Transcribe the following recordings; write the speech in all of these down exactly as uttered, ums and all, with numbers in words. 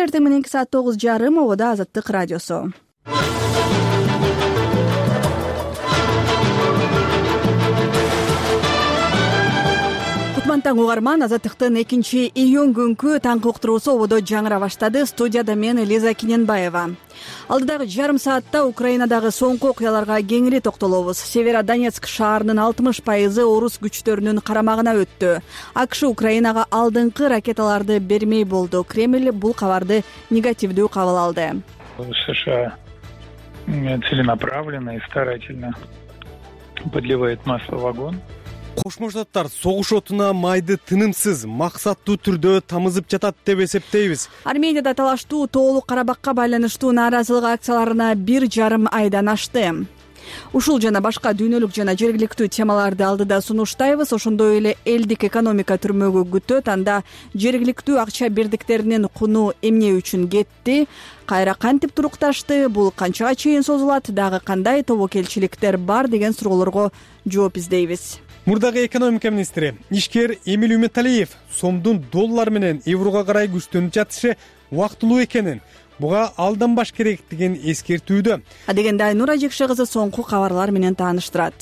эртең мененки саат тогуз жарым ободо Азаттык радиосу. Кутман таң угарман, Азаттыктын экинчи июнь күнкү таңкы уктуруусу ободо жаңыра баштады. Студияда мен Элиза Киненбаева. Алдыдагы жарым саатта Украинадагы соңку окуяларга кеңири токтолобуз. Северодонецк шаарынын алтымыш пайызы орус күчтөрүнүн карамагына өттү. АКШ Украинага алдыңкы ракеталарды бермей болду. Кремль бул кабарды негативдүү кабыл алды. США целенаправленно и старательно подливает масло в огонь. Кошмо Штаттар согуш отуна майды тынымсыз, максаттуу түрдө тамызып жатат деп эсептейбиз. Арменияда талаштуу тоолук Карабакка байланыштуу нааразылык акцияларына бир жарым айдан ашты. Ушул жана башка дүйнөлүк жана жергиликтүү темаларды алдыда сунуштайбыз. Ошондой эле элдик экономика түрмөгү күтөт. Анда жергиликтүү акча бирдиктеринин куну эмне үчүн кетти, кайра кантип турукташты, бул канчага чейин созулат, дагы кандай тобокелчиликтер бар деген суроолорго жооп издейбиз. Мурдагы экономика министри ишкер Эмиль Үмүталиев сомдун доллар менен еврого карай күчтөнүп жатышы убактылуу экенин, буга алданбаш керектигин эскертүүдө. А дегенде Айнура Жекше кызы соңку кабарлар менен тааныштырат.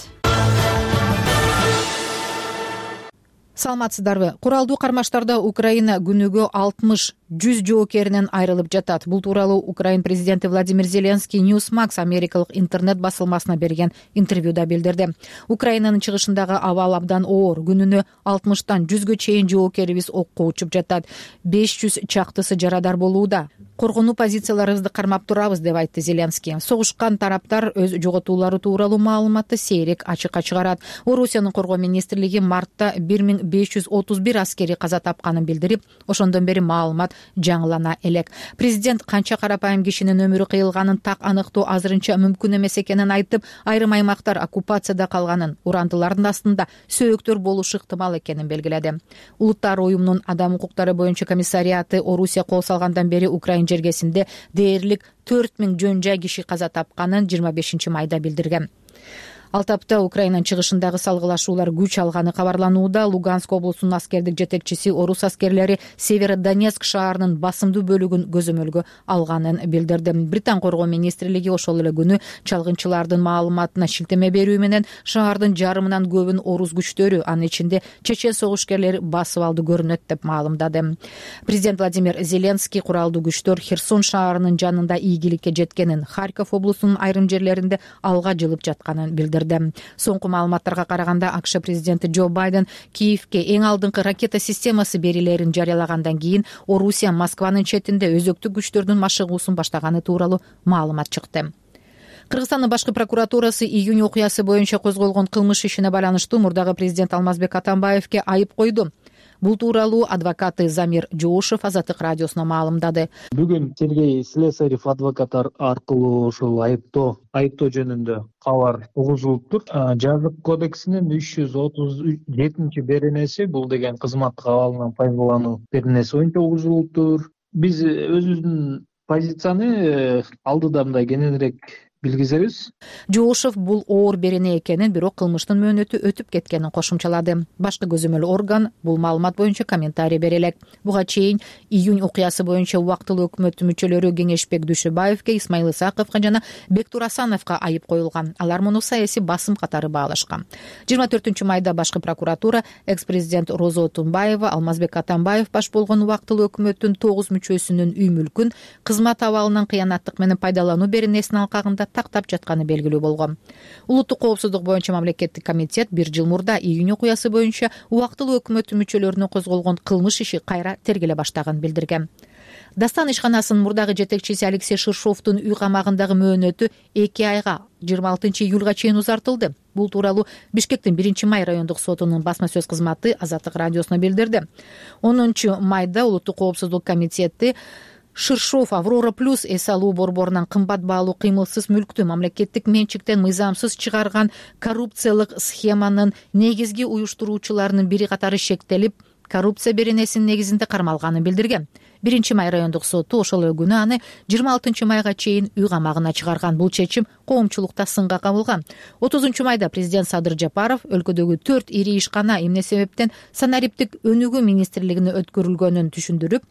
Саламатсыздарбы? Куралдуу кармаштарда Украина күнүгө алтымыш жүз жоокеринен айрылып жатат. Бул тууралуу Украин президенти Владимир Зеленский Newsmax америкалык интернет басылмасына берген интервьюда билдирди. Украинанын чыгышындагы абал абдан оор. Күнүнө алтымыштан жүзгө чейин жоокерибиз окко учуп жатат. беш жүз чактысы жарадар болууда. Коргонуу позицияларыбызды кармап турабыз, деп айтты Зеленский. Согушкан тараптар өз жоготуулары тууралуу маалыматты сейрек ачыкка чыгарат. Орусиянын коргоо министрлиги мартта бир миң беш жүз отуз бир аскери каза тапканын билдирип, ошондон бери маалымат жаңылана элек. Президент канча карапайым кишинин өмүрү кыйылганын так аныктоо азырынча мүмкүн эмес экенин айтып, айрым аймактар оккупацияда калганын, урандылардын астында сөөктөр болушу ыктымал экенин белгиледи. Улуттар уюмунун адам укуктары боюнча комиссариаты Орусия кол салгандан бери Украин жергесинде дээрлик төрт миң жөн жай киши каза тапканын жыйырма бешинчи майда билдирген. Ал тапта Украинанын чыгышындагы салгылашуулар күч алганы кабарланууда. Луганск облусунун аскердик жетекчиси орус аскерлери Северодонецк шаарынын басымдуу бөлүгүн көзөмөлгө алганын билдирди. Британ коргоо министрлиги ошол эле күнү чалгынчылардын маалыматына шилтеме берүү менен шаардын жарымынан көбүн орус күчтөрү, анын ичинде чечен согушкерлери басып алды көрүнөт деп маалымдады. Президент Владимир Зеленский куралдуу күчтөр Херсон шаарынын жанында ийгиликке жеткенин, Харьков облусунун айрым жерлеринде алга жылып жатканын билдирди. Соңку маалыматтарга караганда АКШ президенти Джо Байден Киевке эң алдыңкы ракета системасы берилерин жарыялагандан кийин Орусия Москванын четинде өзөктүк күчтөрдүн машыгуусун баштаганы тууралуу маалымат чыкты. Кыргызстандын башкы прокуратурасы июнь окуясы боюнча козголгон кылмыш ишине байланыштуу мурдагы президент Алмазбек Атамбаевке айып койду. Бул тууралуу адвокаты Замир Жоошев Азаттык радиосуна маалымдады. Бүгүн Сергей Слесарев адвокаттар аркылуу ушул айыптоо айыптоо жөнүндө кабар угузулуптур. Жазык кодексинин үч жүз отуз жетинчи беренеси, бул деген кызматтык абалынан пайдалануу беренеси боюнча угузулуптур. Биз өзүбүздүн позицияны алдыда мындай кененирээк билгизебиз. Жоошев бул оор берене экенин, бирок кылмыштын мөөнөтү өтүп кеткенин кошумчалады. Башкы көзөмөл орган бул маалымат боюнча комментарий бере элек. Буга чейин июнь окуясы боюнча убактылуу өкмөттүн мүчөлөрү Кеңешбек Дүйшөбаевке, Исмаил Исаковго жана Бектур Асановго айып коюлган. Алар муну саясий басым катары баалашкан. жыйырма төртүнчү майда башкы прокуратура экс-президент Роза Отунбаева, Алмазбек Атамбаев баш болгон убактылуу өкмөттүн тогуз мүчөсүнүн үй мүлкүн кызмат абалынан кыянаттык менен пайдалануу беренесинин алкагында тактап жатканы белгилүү болгон. Улуттук коопсуздук боюнча мамлекеттик комитет бир жыл мурда июнь окуясы боюнча убактылуу өкмөттүн мүчөлөрүнө козголгон кылмыш иши кайра тергеле баштаган билдирген. Дастан ишканасынын мурдагы жетекчиси Алексей Ширшовдун үй камагындагы мөөнөтү эки айга жыйырма алтынчы июлга чейин узартылды. Бул тууралуу Бишкектин биринчи май райондук сотунун басма сөз кызматы Азаттык радиосуна билдирди. онунчу майда Улуттук коопсуздук комитети Ширшов Аврора плюс эс алуу борборунан кымбат баалуу кыймылсыз мүлктү мамлекеттик менчиктен мыйзамсыз чыгарган коррупциялык схеманын негизги уюштуруучуларынын бири катары шектелип, коррупция беренесинин негизинде кармалганын билдирген. биринчи май райондук соту ошол эле күнү аны жыйырма алтынчы майга чейин үй камагына чыгарган. Бул чечим коомчулукта сынга кабылган. отузунчу майда президент Садыр Жапаров өлкөдөгү төрт ири ишкана эмне себептен санариптик өнүгүү министрлигине өткөрүлгөнүн түшүндүрүп,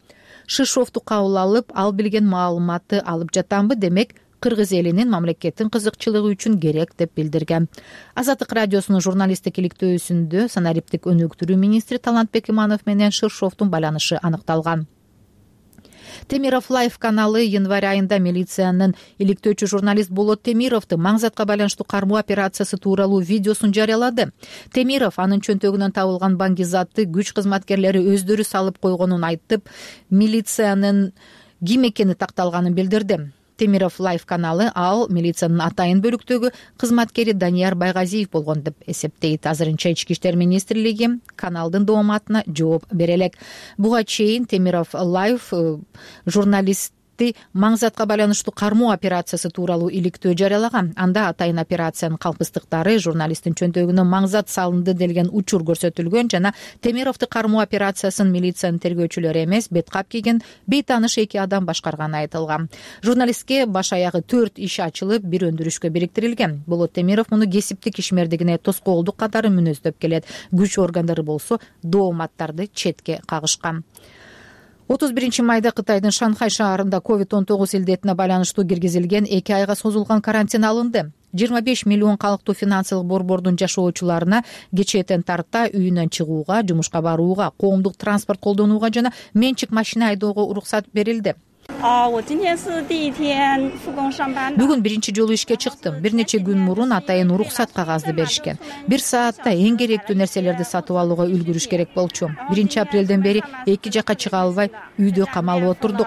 Шишовду кабыл алып, ал билген маалыматты алып жатамбы, демек кыргыз элинин мамлекеттин кызыкчылыгы үчүн керек деп билдирген. Азаттык радиосунун журналисттик иликтөөсүндө санариптик өнүктүрүү министри Талантбек Иманов менен Шишовдун байланышы аныкталган. Темиров Лайф каналы январь айында милициянын иликтөөчү журналист Болот Темировду маңзатка байланыштуу кармоо операциясы тууралуу видеосун жарыялады. Темиров анын чөнтөгүнөн табылган баңгизатты күч кызматкерлери өздөрү салып койгонун айтып, милициянын ким экени такталганын билдирди. Темиров Лайф каналы ал милициянын атайын бөлүктөгү кызматкери Данияр Байгазиев болгон деп эсептейт. Азырынча Ички иштер министрлиги каналдын дооматына жооп бере элек. Буга чейин Темиров Лайф журналист маңзатка байланыштуу кармоо операциясы тууралуу иликтөө жарыялаган. Анда атайын операциянын калпыстыктары журналисттин чөнтөгүнө маңзат салынды делген учур көрсөтүлгөн жана Темировду кармоо операциясын милициянын тергөөчүлөрү эмес, беткап кийген бейтааныш эки адам башкарганы айтылган. Журналистке баш аягы төрт иш ачылып, бир өндүрүшкө бириктирилген. Болот Темиров муну кесиптик ишмердигине тоскоолдук катары мүнөздөп келет. Күч органдары болсо дооматтарды четке кагышкан. отуз биринчи майда Кытайдын Шанхай шаарында ковид он тогуз илдетине байланыштуу киргизилген эки айга созулган карантин алынды. жыйырма беш миллион калктуу финансылык борбордун жашоочуларына кечээден тарта үйүнөн чыгууга, жумушка барууга, коомдук транспорт колдонууга жана менчик машина айдоого уруксат берилди. Бүгүн биринчи жолу ишке чыктым. Бир нече күн мурун атайын уруксат кагазды беришкен. Бир саатта эң керектүү нерселерди сатып алууга үлгүрүш керек болчу. биринчи апрелден бери эки жака чыга албай үйдө камалып отурдук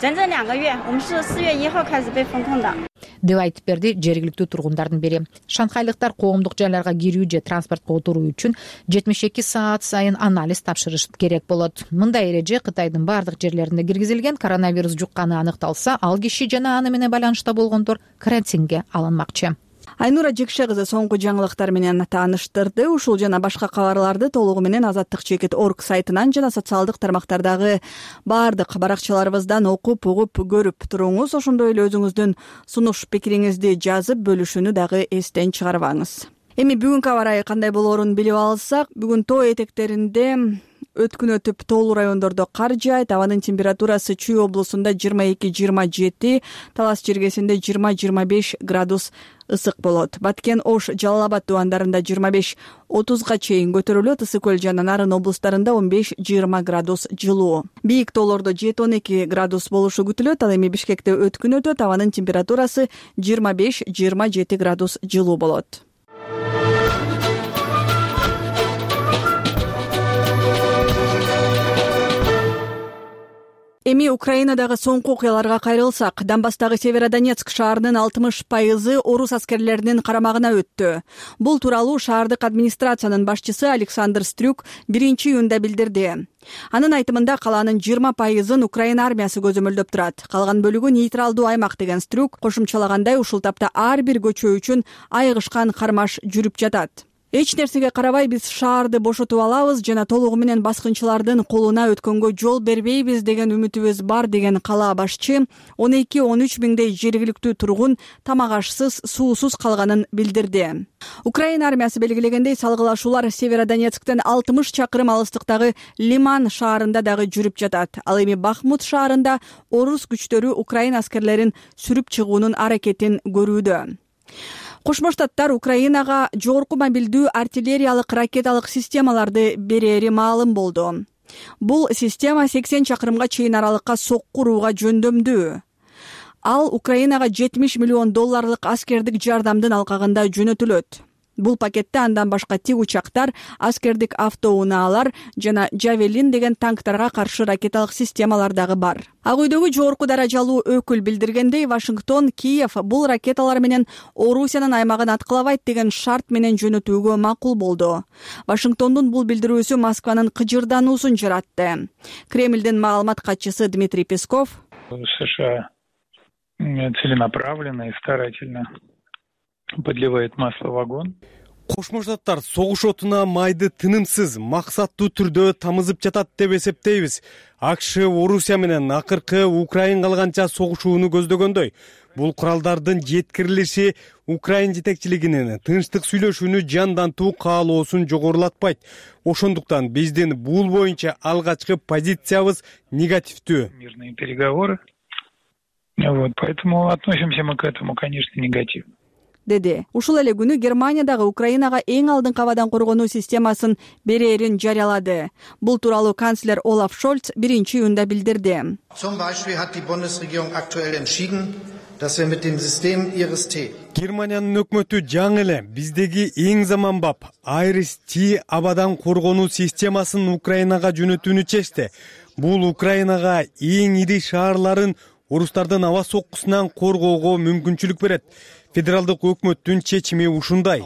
деп айтып берди жергиликтүү тургундардын бири. Шанхайлыктар коомдук жайларга кирүү же транспортко отуруу үчүн жетимиш эки саат сайын анализ тапшырыш керек болот. Мындай эреже Кытайдын бардык жерлеринде киргизилген. Коронавирус жукканы аныкталса, ал киши жана аны менен байланышта болгондор карантинге алынмакчы. Айнура Жекше кызы соңку жаңылыктар менен тааныштырды. Ушул жана башка кабарларды толугу менен азаттык чекит орг сайтынан жана социалдык тармактардагы бардык баракчаларыбыздан окуп, угуп, көрүп туруңуз. Ошондой эле өзүңүздүн сунуш пикириңизди жазып бөлүшүүнү дагы эстен чыгарбаңыз. Эми бүгүнкү аба ырайы кандай болоорун билип алсак, бүгүн тоо этектеринде өткүн өтүп тоолуу райондордо кар жаайт. Абанын температурасы Чүй облусунда жыйырма эки жыйырма жети, Талас жергесинде жыйырма жыйырма беш градус ысык болот. Баткен, Ош, Жалал Абад тубандарында жыйырма беш отузга чейин көтөрүлөт. Ысык көл жана Нарын облустарында он беш жыйырма градус жылуу. Бийик тоолордо жети он эки градус болушу күтүлөт. Ал эми Бишкекте өткүн өтөт. Абанын температурасы жыйырма беш жыйырма жети градус жылуу болот. Эми Украинадагы соңку окуяларга кайрылсак, Донбасстагы Северодонецк шаарынын алтымыш пайызы орус аскерлеринин карамагына өттү. Бул тууралуу шаардык администрациянын башчысы Александр Стрюк биринчи июнда билдирди. Анын айтымында калаанын жыйырма пайызын Украина армиясы көзөмөлдөп турат. Калган бөлүгү нейтралдуу аймак деген Стрюк кошумчалагандай, ушул тапта ар бир көчө үчүн айыгышкан кармаш жүрүп жатат. Эч нерсеге карабай биз шаарды бошотуп алабыз жана толугу менен баскынчылардын колуна өткөнгө жол бербейбиз деген үмүтүбүз бар деген кала башчы он эки он үч миңдей жергиликтүү тургун тамак ашсыз, суусуз калганын билдирди. Украина армиясы белгилегендей, салгылашуулар Северодонецктен алтымыш чакырым алыстыктагы Лиман шаарында дагы жүрүп жатат. Ал эми Бахмут шаарында орус күчтөрү Украина аскерлерин сүрүп чыгуунун аракетин көрүүдө. Кошмо Штаттар Украинага жогорку мобилдүү артиллериялык ракеталык системаларды берери маалым болду. Бул система сексен чакырымга чейин аралыкка сокку урууга жөндөмдүү. Ал Украинага жетимиш миллион долларлык аскердик жардамдын алкагында жөнөтүлөт. Бул пакетте андан башка тик учактар, аскердик автоунааlar жана Жавелин деген танктарга каршы ракеталык системалар дагы бар. Ак үйдөгү жогорку даражалуу өкүл билдиргендей, Вашингтон Киев бул ракеталар менен Орусиянын аймагын аткылабайт деген шарт менен жөнөтүүгө макул болду. Вашингтондун бул билдирүүсү Москванын кыжырдануусун жаратты. Кремлдин маалымат катчысы Дмитрий Песков США целенаправленно и старательно подливает масло в огонь. Кошмо Штаттар согуш отуна майды тынымсыз, максаттуу түрдө тамызып жатат деп эсептейбиз. АКШ Орусия менен акыркы Украин калганча согушууну көздөгөндөй. Бул куралдардын жеткирилиши Украин жетекчилигинин тынчтык сүйлөшүүнү жандантуу каалоосун жогорулатпайт. Ошондуктан биздин бул боюнча алгачкы позициябыз негативдүү. Мирные переговоры. Вот, поэтому относимся мы к этому, конечно, негативно. Деди. Ушул эле күнү Германиядагы Украинага эң алдыңкы абадан коргонуу системасын берерин жарыялады. Бул тууралуу канцлер Олаф Шольц биринчи июнда билдирди. Zum Beispiel hat die Bundesregierung aktuell entschieden, dass wir mit dem System Iris-T. Германиянын өкмөтү жаңы эле биздеги эң заманбап Iris-T абадан коргонуу системасын Украинага жөнөтүүнү чечти. Бул Украинага эң ири шаарларын орустардын аба соккусунан коргоого мүмкүнчүлүк берет. Федералдык өкмөттүн чечими ушундай.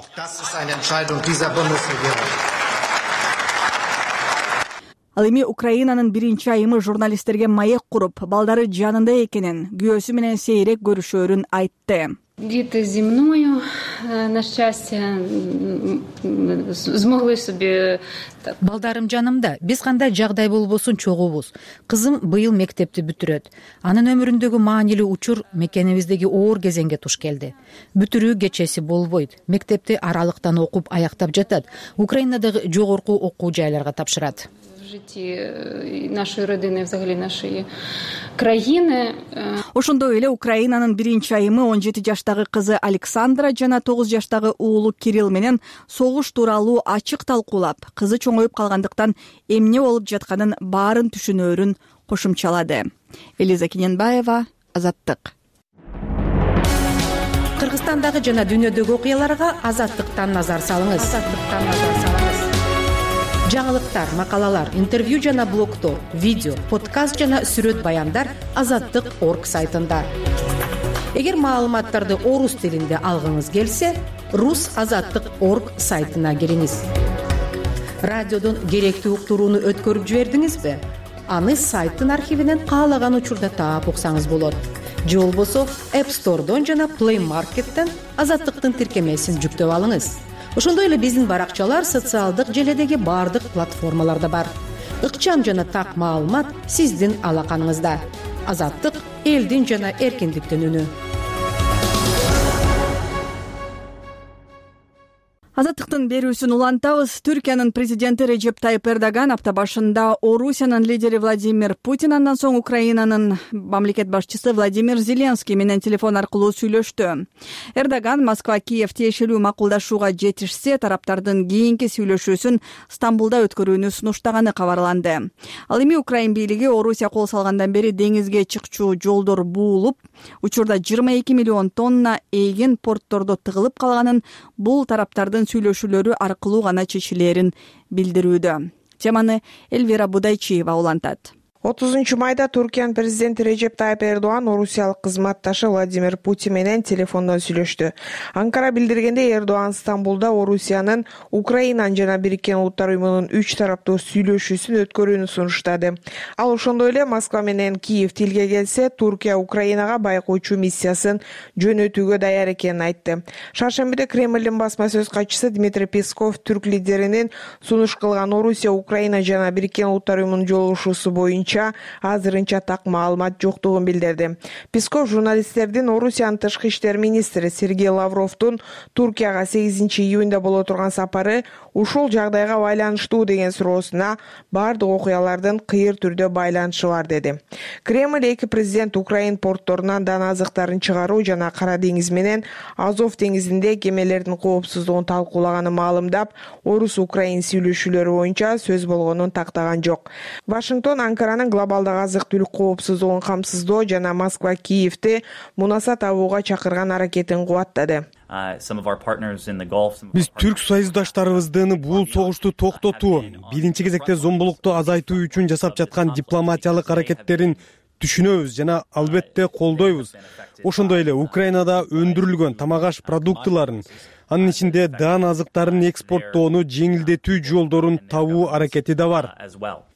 Ал эми Украинанын биринчи айымы журналисттерге маек куруп, балдары жанында экенин, күйөөсү менен сейрек көрүшөөрүн айтты. Діти зі мною, на щастя, змогли собі... Балдарым жанымда, биз кандай жагдай болбосун чогуубуз. Кызым быйыл мектепти бүтүрөт. Анын өмүрүндөгү маанилүү учур мекенибиздеги оор кезеңге туш келди. Бүтүрүү кечеси болбойт. Мектепти аралыктан окуп аяктап жатат. Украинадагы жогорку окуу жайларга тапшырат. В житті нашої родини, взагалі нашої країни. Ошондой эле Украинанын биринчи айымы он жети жаштагы кызы Александра жана тогуз жаштагы уулу Кирилл менен согуш тууралуу ачык талкуулап, кызы чоңоюп калгандыктан эмне болуп жатканын баарын түшүнөөрүн кошумчалады. Элиза Кененбаева, Азаттык. Кыргызстандагы жана дүйнөдөгү окуяларга Азаттыктан назар салыңыз. Азаттыктан назар салыңыз. Жаңылыктар, макалалар, интервью жана блогтор, видео, подкаст жана сүрөт баяндар азаттык точка орг сайтында. Эгер маалыматтарды орус тилинде алгыңыз келсе, рус азаттык точка орг сайтына кириңиз. Радиодон керектүү уктурууну өткөрүп жибердиңизби? Аны сайттын архивинен каалаган учурда таап уксаңыз болот. Же болбосо App Store'дон жана Play Market'тен азаттыктын тиркемесин жүктөп алыңыз. Ошондой эле биздин баракчалар социалдык желедеги бардык платформаларда бар. Ыкчам жана так маалымат сиздин алаканыңызда. Азаттык элдин жана эркиндиктин үнү. Азаттыктын берүүсүн улантабыз. Түркиянын президенти Режеп Тайып Эрдоган апта башында Орусиянын лидери Владимир Путин, андан соң Украинанын мамлекет башчысы Владимир Зеленский менен телефон аркылуу сүйлөштү. Эрдоган Москва Киев тиешелүү макулдашууга жетишсе, тараптардын кийинки сүйлөшүүсүн Стамбулда өткөрүүнү сунуштаганы кабарланды. Ал эми Украин бийлиги Орусия кол салгандан бери деңизге чыкчуу жолдор буулуп, учурда жыйырма эки миллион тонна эгин порттордо тыгылып калганын, бул тараптардын сүйлөшүүлөрү аркылуу гана чечилерин билдирүүдө. Теманы Эльвира Будайчиева улантат. отузунчу майда Түркиянын президенти Режеп Тайып Эрдоган орусиялык кызматташы Владимир Путин менен телефондон сүйлөштү. Анкара билдиргенде, Эрдоган Стамбулда Орусиянын Украинанын жана Бириккен Улуттар уюмунун үч тараптуу сүйлөшүүсүн өткөрүүнү сунуштады. Ал ошондой эле Москва менен Киев тилге келсе, Туркия Украинага байкоочу миссиясын жөнөтүүгө даяр экенин айтты. Шаршембиде Кремлдин басма сөз катчысы Дмитрий Песков түрк лидеринин сунуш кылган Орусия, Украина жана Бириккен Улуттар уюмунун жолугушуусу боюнча азырынча так маалымат жоктугун билдирди. Песков журналисттердин Орусиянын тышкы иштер министри Сергей Лавровдун Туркияга сегизинчи июнда боло турган сапары ушул жагдайга байланыштуу деген суроосуна бардык окуялардын кыйыр түрдө байланышы бар деди. Кремль эки президент Украин портторунан дан азыктарын чыгаруу жана Кара деңиз менен Азов деңизинде кемелердин коопсуздугун талкуулаганын маалымдап, орус-украин сүйлөшүүлөрү боюнча сөз болгонун тактаган жок. Вашингтон Анкаранын глобалдык азык-түлүк коопсуздугун камсыздоо жана Москва Киевти мунаса табууга чакырган аракетин кубаттады. Биз түрк союздаштарыбыздын бул согушту токтотуу, биринчи кезекте зомбулукту азайтуу үчүн жасап жаткан дипломатиялык аракеттерин түшүнөбүз жана албетте колдойбуз. Ошондой эле Украинада өндүрүлгөн тамак-аш продуктыларын, анын ичинде дан азыктарын экспорттоону жеңилдетүү жолдорун табуу аракети да бар.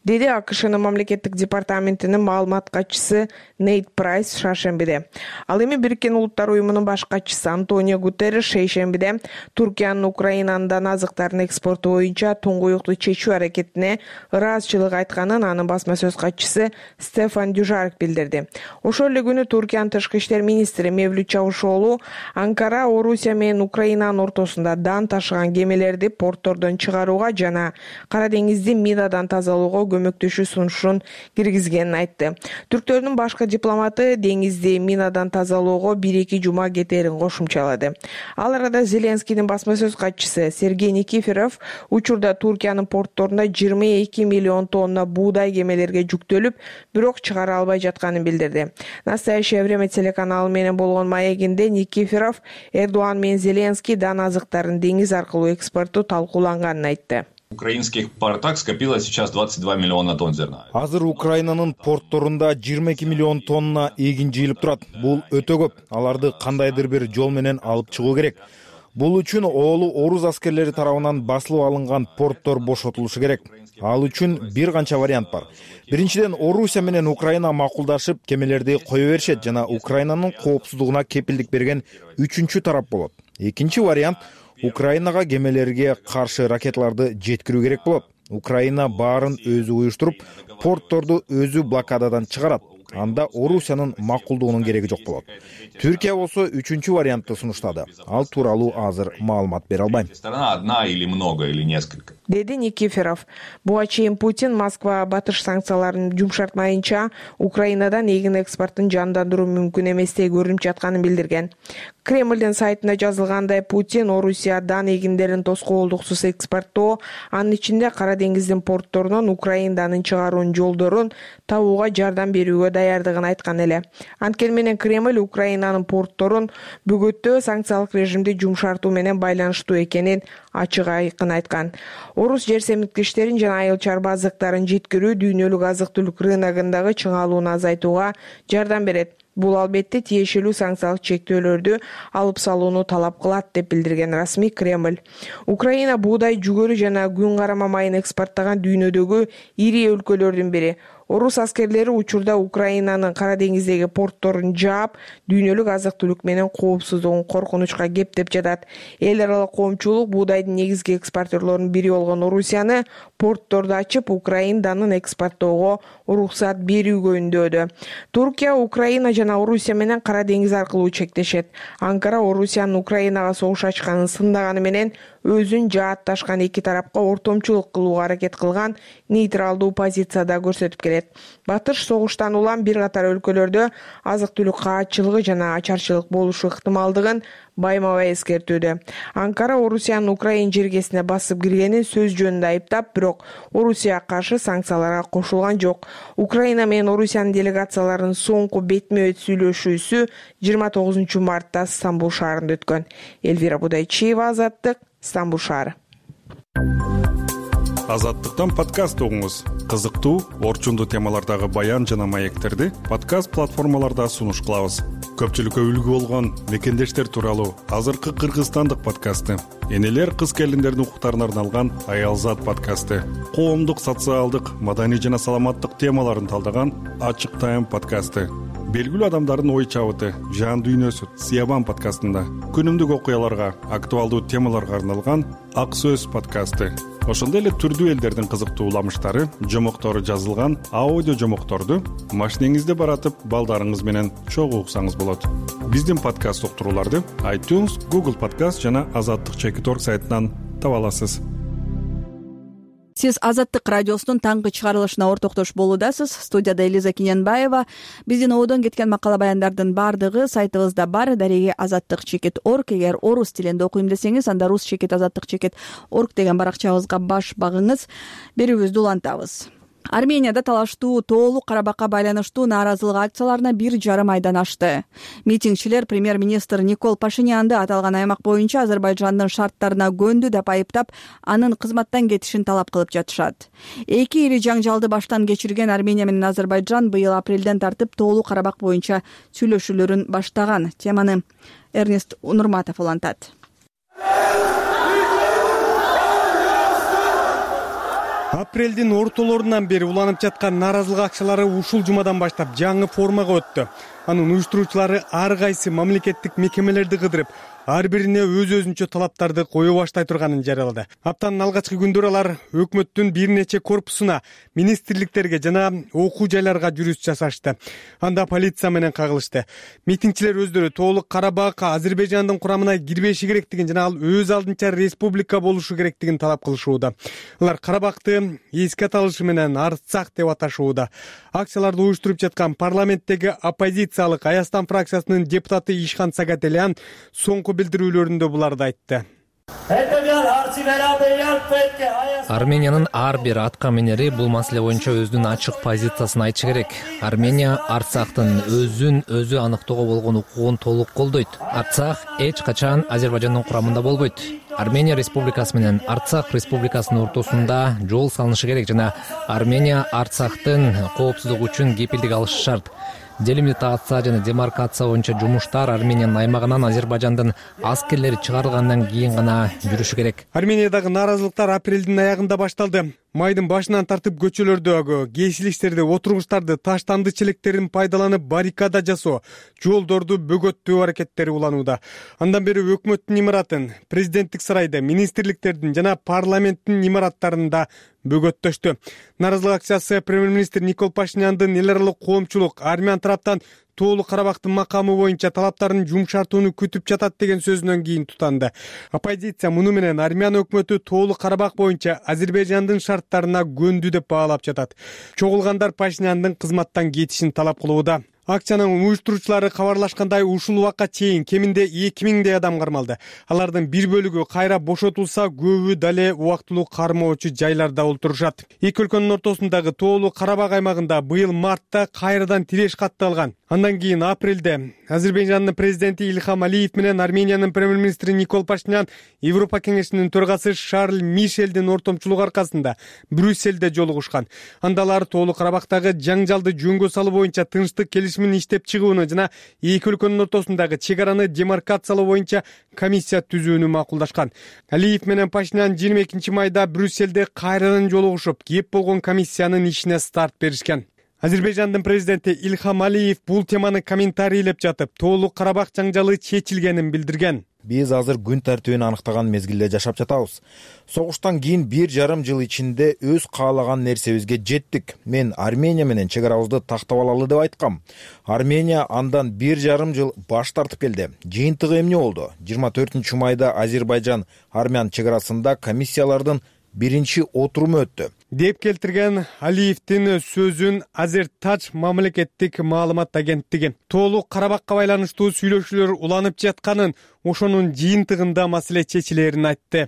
деди АКШнын мамлекеттик департаментинин маалымат катчысы Нейт Прайс шаршембиде. Ал эми Бириккен Улуттар уюмунун баш катчысы Антонио Гутерриш шейшембиде Туркиянын Украинандан азыктардын экспорту боюнча туңгуюкту чечүү аракетине ыраазычылык айтканын анын басма сөз катчысы Стефан Дюжарк билдирди. Ошол эле күнү Туркиянын тышкы иштер министри Мевлют Чавушоглу Анкара Орусия менен Украинанын ортосунда дан ташыган кемелерди порттордон чыгарууга жана Кара деңизди минадан тазалоого көмөктөшүү сунушун киргизгенин айтты. Түрктөрдүн башкы дипломаты деңизди минадан тазалоого бир эки жума кетерин кошумчалады. Ал арада Зеленскийдин басма сөз катчысы Сергей Никифоров учурда Туркиянын портторунда жыйырма эки миллион тонна буудай кемелерге жүктөлүп, бирок чыгара албай жатканын билдирди. Настоящее время телеканалы менен болгон маегинде Никифоров Эрдоан менен Зеленский дан азыктарын деңиз аркылуу экспорту талкууланганын айтты. В украинских портах скопилось сейчас двадцать два миллиона тонн зерна. Азыр Украинанын портторунда жыйырма эки миллион тонна эгин жыйылып турат. Бул өтө көп. Аларды кандайдыр бир жол менен алып чыгуу керек. Бул үчүн оолу орус аскерлери тарабынан басылып алынган порттор бошотулушу керек. Ал үчүн бир канча вариант бар. Биринчиден, Орусия менен Украина макулдашып кемелерди кое беришет жана Украинанын коопсуздугуна кепилдик берген үчүнчү тарап болот. Экинчи вариант, Украинага кемелерге каршы ракеталарды жеткирүү керек болот. Украина баарын өзү уюштуруп, портторду өзү блокададан чыгарат. Анда Орусиянын макулдугунун кереги жок болот. Түркия болсо үчүнчү вариантты сунуштады. Ал тууралуу азыр маалымат бере албайм. Сторона одна или много или несколько. Деди Никифоров. Буга чейин Путин Москва батыш санкцияларын жумшартмайынча Украинадан эгин экспортун жандандыруу мүмкүн эместей көрүнүп жатканын билдирген. Кремлдин сайтында жазылгандай, Путин Орусиядан эгиндерин тоскоолдуксуз экспорттоо, анын ичинде Кара деңиздин портторунан Украинанын чыгаруунун жолдорун табууга жардам берүүгө даярдыгын айткан эле. Анткени менен Кремль Украинанын портторун бөгөттөө санкциялык режимди жумшартуу менен байланыштуу экенин ачык айкын айткан. Орус жер семирткичтерин жана айыл чарба азыктарын жеткирүү дүйнөлүк азык-түлүк рыногундагы чыңалууну азайтууга жардам берет. Бул албетте тиешелүү санкциялык чектөөлөрдү алып салууну талап кылат деп билдирген расмий Кремль. Украина буудай, жүгөрү жана күн карама майын экспорттаган дүйнөдөгү ири өлкөлөрдүн бири. Орус аскерлери учурда Украинанын Кара деңиздеги портторун жаап, дүйнөлүк азык-түлүк менен коопсуздугун коркунучка кептеп жатат. Эл аралык коомчулук буудайдын негизги экспортерлорунун бири болгон Орусияны портторду ачып, Украинанын экспорттоого уруксат берүүгө үндөөдү. Туркия, Украина жана Орусия менен Кара деңиз аркылуу чектешет. Анкара Орусиянын Украинага согуш ачканын сындаганы менен өзүн жаатташкан эки тарапка ортомчулук кылууга аракет кылган нейтралдуу позицияда көрсөтүп келет. Батыш согуштан улам бир катар өлкөлөрдө азык-түлүк каатчылыгы жана ачарчылык болушу ыктымалдыгын байма-бай эскертүүдө. Анкара Орусиянын Украин жергесине басып киргенин сөз жөнүндө айыптап, бирок Орусияга каршы санкцияларга кошулган жок. Украина менен Орусиянын делегацияларынын соңку бетме-бет сүйлөшүүсү жыйырма тогузунчу мартта Стамбул шаарында өткөн. Эльвира Будайчиева, Азаттык, Стамбул шаары. Азаттыктан подкаст угуңуз. Кызыктуу, орчундуу темалардагы баян жана маектерди подкаст платформаларда сунуш кылабыз. Көпчүлүккө үлгү болгон мекендештер тууралуу азыркы кыргызстандык подкасты, энелер кыз келиндердин укуктарына арналган Аялзат подкасты, коомдук, социалдык, маданий жана саламаттык темаларын талдаган Ачык Тайм подкасты, белгилүү адамдардын ой чабыты, жан дүйнөсү Сиябан подкастында, күнүмдүк окуяларга, актуалдуу темаларга арналган Ак Сөз подкасты. Ошондой эле түрдүү элдердин кызыктуу уламыштары, жомоктору жазылган аудио жомокторду машинеңизде баратып, балдарыңыз менен чогуу уксаңыз болот. Биздин подкаст уктурууларды iTunes, Google Podcast жана Азаттык чекит точка орг сайтынан таба аласыз. Сиз Азаттык радиосунун таңкы чыгарылышына ортоктош болуудасыз. Студияда Элиза Киненбаева. Биздин оодон кеткен макала баяндардын баардыгы сайтыбызда бар. Дареги азаттык чекит точка орг. Эгер орус тилинде окуйм десеңиз, анда рус чекит азаттык чекит точка орг деген баракчабызга баш багыңыз. Берүүбүздү улантабыз. Арменияда талаштуу тоолук Карабакка байланыштуу нааразылык акцияларына бир жарым айдан ашты. Митингчилер премьер-министр Никол Пашинянды аталган аймак боюнча Азербайжандын шарттарына көндү деп айыптап, анын кызматтан кетишин талап кылып жатышат. Эки ири жаңжалды баштан кечирген Армения менен Азербайжан быйыл апрелден тартып тоолук Карабак боюнча сүйлөшүүлөрүн баштаган. Теманы Эрнест Нурматов улантат. Апрелдин ортолорунан бери уланып жаткан нааразылык акчалары ушул жумадан баштап жаңы формага өттү. Анын уюштуруучулары ар кайсы мамлекеттик мекемелерди кыдырып, ар бирине өз өзүнчө талаптарды кое баштай турганын жарыялады. Аптанын алгачкы күндөрү алар өкмөттүн бир нече корпусуна, министрликтерге жана окуу жайларга жүрүш жасашты. Анда полиция менен кагылышты. Митингчилер өздөрү толук Карабак Азербайжандын курамына кирбеши керектигин жана ал өз алдынча республика болушу керектигин талап кылышууда. Алар Карабакты эске аталышы менен Арцах деп аташууда. Акцияларды уюштуруп жаткан парламенттеги оппозициялык Аястан фракциясынын депутаты Ишхан Сагателян соңку билдирүүлөрүндө буларды айтты. Армениянын ар бир атка минери бул маселе боюнча өзүнүн ачык позициясын айтышы керек. Армения Арцахтын өзүн өзү аныктоого болгон укугун толук колдойт. Арцах эч качан Азербайжандын курамында болбойт. Армения республикасы менен Арцах республикасынын ортосунда жол салынышы керек жана Армения Арцахтын коопсуздугу үчүн кепилдик алышы шарт. Делимитация жана демаркация боюнча жумуштар Армениянын аймагынан Азербайжандын аскерлери чыгарылгандан кийин гана жүрүшү керек. Армениядагы нааразылыктар апрелдин аягында башталды. Майдын башынан тартып көчөлөрдөгү кесилиштерди, отургучтарды, таштанды челектерин пайдаланып баррикада жасоо, жолдорду бөгөттөө аракеттери уланууда. Андан бери өкмөттүн имаратын, президенттик сарайды, министрликтердин жана парламенттин имараттарында бөгөттөштү. Нааразылык акциясы премьер-министр Никол Пашиняндын эл аралык коомчулук армян тараптан Тоолук Карабактын макамы боюнча талаптарын жумшартууну күтүп жатат деген сөзүнөн кийин тутанды. Оппозиция муну менен армян өкмөтү Тоолук Карабак боюнча Азербайжандын шарттарына көндү деп баалап жатат. Чогулгандар Пашиняндын кызматтан кетишин талап кылууда. Акциянын уюштуруучулары кабарлашкандай ушул убакка чейин кеминде эки миңдей адам кармалды. Алардын бир бөлүгү кайра бошотулса, көбү дале убактылуу кармоочу жайларда олтурушат. Эки өлкөнүн ортосундагы Тоолук Карабак аймагында быйыл мартта кайрадан тиреш катталган. Андан кийин апрелде Азербайжандын президенти Ильхам Алиев менен Армениянын премьер-министри Никол Пашинян Европа кеңешинин төрагасы Шарль Мишелдин ортомчулугу аркасында Брюссельде жолугушкан. Анда алар Тоолук Карабактагы жаңжалды жөнгө салуу боюнча тынчтык келишимин иштеп чыгууну жана эки өлкөнүн ортосундагы чек араны демаркациялоо боюнча комиссия түзүүнү макулдашкан. Алиев менен Пашинян жыйырма экинчи майда Брюссельде кайрадан жолугушуп, кеп болгон комиссиянын ишине старт беришкен. Азербайжандын президенти Ильхам Алиев бул теманы комментарийлеп жатып, Тоолук Карабак жаңжалы чечилгенин билдирген. Биз азыр күн тартибин аныктаган мезгилде жашап жатабыз. Согуштан кийин бир жарым жыл ичинде өз каалаган нерсебизге жеттик. Мен Армения менен чек арабызды тактап алалы деп айткам. Армения андан бир жарым жыл баш тартып келди. Жыйынтыгы эмне болду? жыйырма төртүнчү майда Азербайжан армян чек арасында комиссиялардын биринчи отуруму өттү деп келтирген Алиевдин сөзүн Азертаж мамлекеттик маалымат агенттиги. Тоолук Карабакка байланыштуу сүйлөшүүлөр уланып жатканын, ошонун жыйынтыгында маселе чечилерин айтты.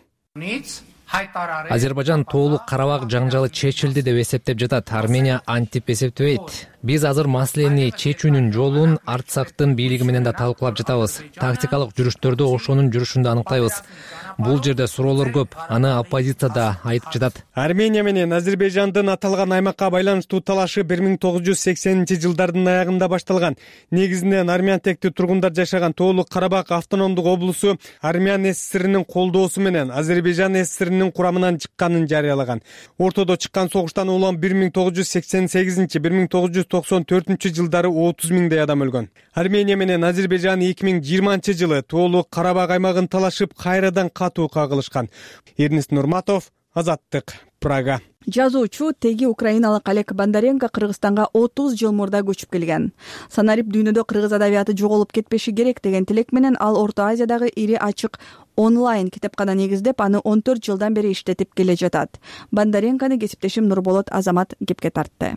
Азербайжан Тоолук Карабак жаңжалы чечилди деп эсептеп жатат. Армения антип эсептебейт. Биз азыр маселени чечүүнүн жолун Арцахтын бийлиги менен да талкуулап жатабыз. Тактикалык жүрүштөрдү ошонун жүрүшүндө аныктайбыз. Бул жерде суроолор көп, аны оппозиция да айтып жатат. Армения менен Азербайжандын аталган аймакка байланыштуу талашы бир миң тогуз жүз сексенинчи жылдардын аягында башталган. Негизинен армян тектүү тургундар жашаган Тоолук Карабак автономдук облусу Армян СССРинин колдоосу менен Азербайжан СССРинин курамынан чыкканын жарыялаган. Ортодо чыккан согуштан улам бир миң тогуз жүз сексен сегизинчи — бир миң тогуз жүз токсон төртүнчү жылдары отуз миңдей адам өлгөн. Армения менен Азербайжан эки миң жыйырманчы жылы Тоолук Карабак аймагын талашып кайрадан катуу кагылышкан. Эрнест Нурматов, Азаттык, Прага. Жазуучу теги украиналык Олег Бондаренко Кыргызстанга отуз жыл мурда көчүп келген. Санарип дүйнөдө кыргыз адабияты жоголуп кетпеши керек деген тилек менен ал Орто Азиядагы ири ачык онлайн китепкана негиздеп, аны он төрт жылдан бери иштетип келе жатат. Бондаренкону кесиптешим Нурболот Азамат кепке тартты.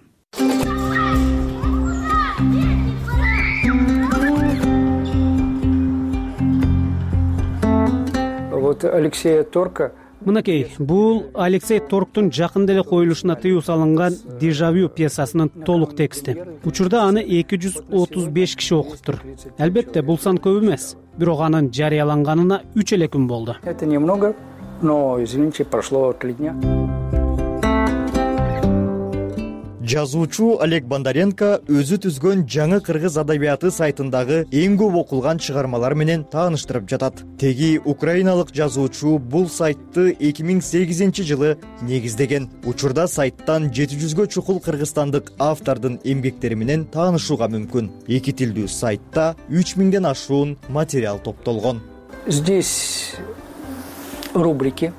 Вот Алексея Торка. Мынакей, бул Алексей Торктун жакында эле коюлушуна тыюу салынган Дежавю пьесасынын толук тексти. Учурда аны эки жүз отуз беш киши окуптур. Албетте бул сан көп эмес, бирок анын жарыяланганына үч эле күн болду. Это немного, но извините, прошло три дня. Жазуучу Олег Бондаренко өзү түзгөн жаңы кыргыз адабияты сайтындагы эң көп окулган чыгармалар менен тааныштырып жатат. Теги украиналык жазуучу бул сайтты эки миң сегизинчи жылы негиздеген. Учурда сайттан жети жүзгө чукул кыргызстандык автордун эмгектери менен таанышууга мүмкүн. Эки тилдүү сайтта үч миңден ашуун материал топтолгон. Здесь рубрики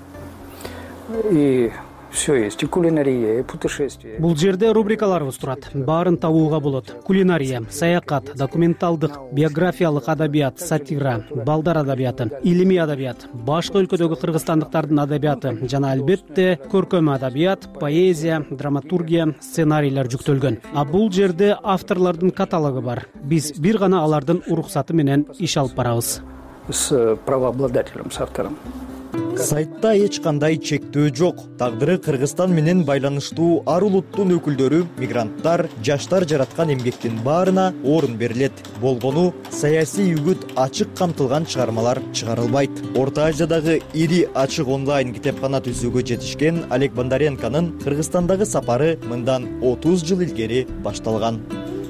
и все есть, и кулинария, и путешествия. Бул жерде рубрикаларыбыз турат. Баарын табууга болот. Кулинария, саякат, документалдык, биографиялык адабият, сатира, балдар адабияты, илимий адабият, башка өлкөдөгү кыргызстандыктардын адабияты жана албетте көркөм адабият, поэзия, драматургия, сценарийлер жүктөлгөн. А бул жерде авторлордун каталогу бар. Биз бир гана алардын уруксаты менен иш алып барабыз. С правообладателем, с автором. Сайтта эч кандай чектөө жок. Тагдыры Кыргызстан менен байланыштуу ар улуттун өкүлдөрү, мигранттар, жаштар жараткан эмгектин баарына орун берилет. Болгону саясий үгүт ачык камтылган чыгармалар чыгарылбайт. Орто Азиядагы ири ачык онлайн китепкана түзүүгө жетишкен Олег Бондаренконун Кыргызстандагы сапары мындан отуз жыл илгери башталган.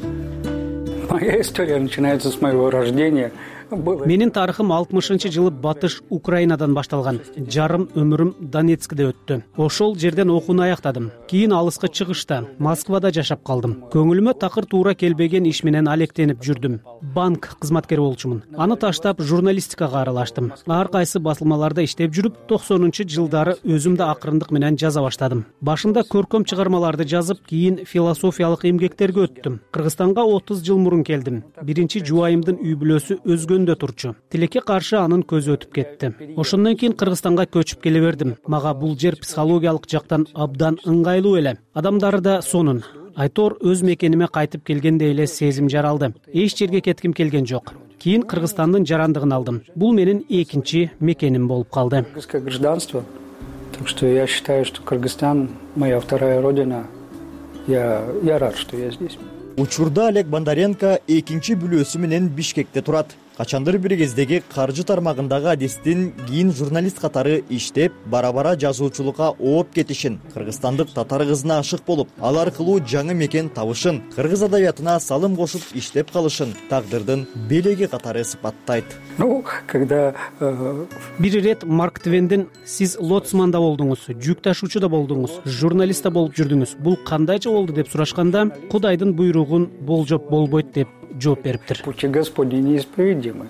Моя история начинается с моего рождения. Менин тарыхым алтымышынчы жылы батыш Украинадан башталган. Жарым өмүрүм Донецкте өттү. Ошол жерден окууну аяктадым. Кийин алыска чыгышта Москвада жашап калдым. Көңүлүмө такыр туура келбеген иш менен алектенип жүрдүм. Банк кызматкери болчумун. Аны таштап журналистикага аралаштым. Ар кайсы басылмаларда иштеп жүрүп, токсонунчу жылдары өзүм да акырындык менен жаза баштадым. Башында көркөм чыгармаларды жазып, кийин философиялык эмгектерге өттүм. Кыргызстанга отуз жыл мурун келдим. Биринчи жубайымдын үй бүлөсү өзгөн турчу. Тилекке каршы анын көзү өтүп кетти. Ошондон кийин Кыргызстанга көчүп келе бердим. Мага бул жер психологиялык жактан абдан ыңгайлуу эле. Адамдары да сонун. Айтор өз мекениме кайтып келгендей эле сезим жаралды. Эч жерге кетким келген жок. Кийин Кыргызстандын жарандыгын алдым. Бул менин экинчи мекеним болуп калды. Кыргызское гражданство. Так что я считаю, что Кыргызстан моя вторая родина. Я я рад, что я здесь. Учурда Олег Бондаренко экинчи бүлөсү менен Бишкекте турат. Качандыр бир кездеги каржы тармагындагы адистин кийин журналист катары иштеп, бара-бара жазуучулукка ооп кетишин, кыргызстандык татар кызына ашык болуп, ал аркылуу жаңы мекен табышын, кыргыз адабиятына салым кошуп иштеп калышын тагдырдын белеги катары сыпаттайт. Ну, когда бир ирет Марк Твендин "Сиз лоцман да болдуңуз, жүк ташуучу да болдуңуз, журналист да болуп жүрдүңүз. Бул кандайча болду?" деп сурашканда, Кудайдын буйругун болжоп болбойт деп жооп бериптир. Пути Господни неисповедимы.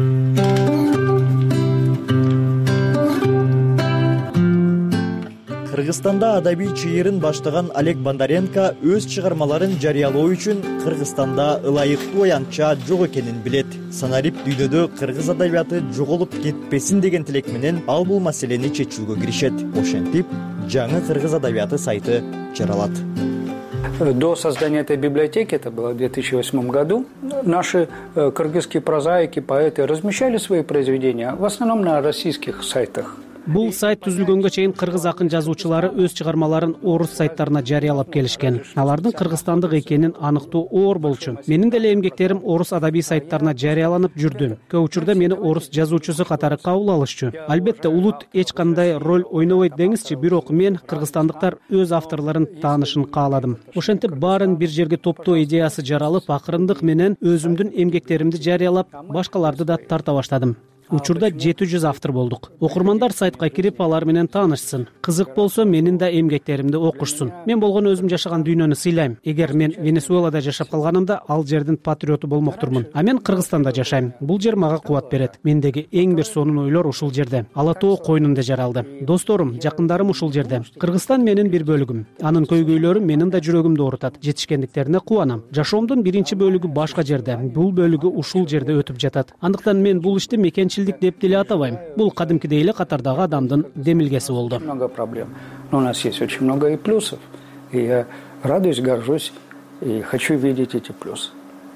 Кыргызстанда адабий чыйырын баштаган Олег Бондаренко өз чыгармаларын жарыялоо үчүн Кыргызстанда ылайыктуу аянтча жок экенин билет. Санарип дүйнөдө кыргыз адабияты жоголуп кетпесин деген тилек менен ал бул маселени чечүүгө киришет. Ошентип, жаңы кыргыз адабияты сайты жаралат. До создания этой библиотеки, это было в две тысячи восьмом году, наши кыргызские прозаики, поэты размещали свои произведения в основном на российских сайтах. Бул сайт түзүлгөнгө чейин кыргыз акын жазуучулары өз чыгармаларын орус сайттарына жарыялап келишкен. Алардын кыргызстандык экенин аныктоо оор болчу. Менин деле эмгектерим орус адабий сайттарына жарыяланып жүрдү. Көп учурда мени орус жазуучусу катары кабыл алышчу. Албетте улут эч кандай роль ойнобойт деңизчи, бирок мен кыргызстандыктар өз авторлорун таанышын кааладым. Ошентип баарын бир жерге топтоо идеясы жаралып, акырындык менен өзүмдүн эмгектеримди жарыялап, башкаларды да тарта баштадым. Учурда жети жүз автор болдук. Окурмандар сайтка кирип, алар менен таанышсын. Кызык болсо, менин да эмгектеримди окушсун. Мен болгону өзүм жашаган дүйнөнү сыйлайм. Эгер мен Венесуэлада жашап калганымда, ал жердин патриоту болмоктурмун. А мен Кыргызстанда жашайм. Бул жер мага кубат берет. Мендеги эң бир сонун ойлор ушул жерде. Ала тоо койнунда жаралды. Досторум, жакындарым ушул жерде. Кыргызстан менин бир бөлүгүм. Анын көйгөйлөрү менин да жүрөгүмдү оорутат. Жетишкендиктерине кубанам. Жашоомдун биринчи бөлүгү башка жерде. Бул бөлүгү ушул жерде өтүп жатат. Андыктан мен бул ишти мекенчилик деп деле атабайм. Бул кадимкидей эле катардагы адамдын демилгеси болду. Много проблем, но у нас есть очень много и плюсов. И я радуюсь, горжусь и хочу видеть эти плюсы.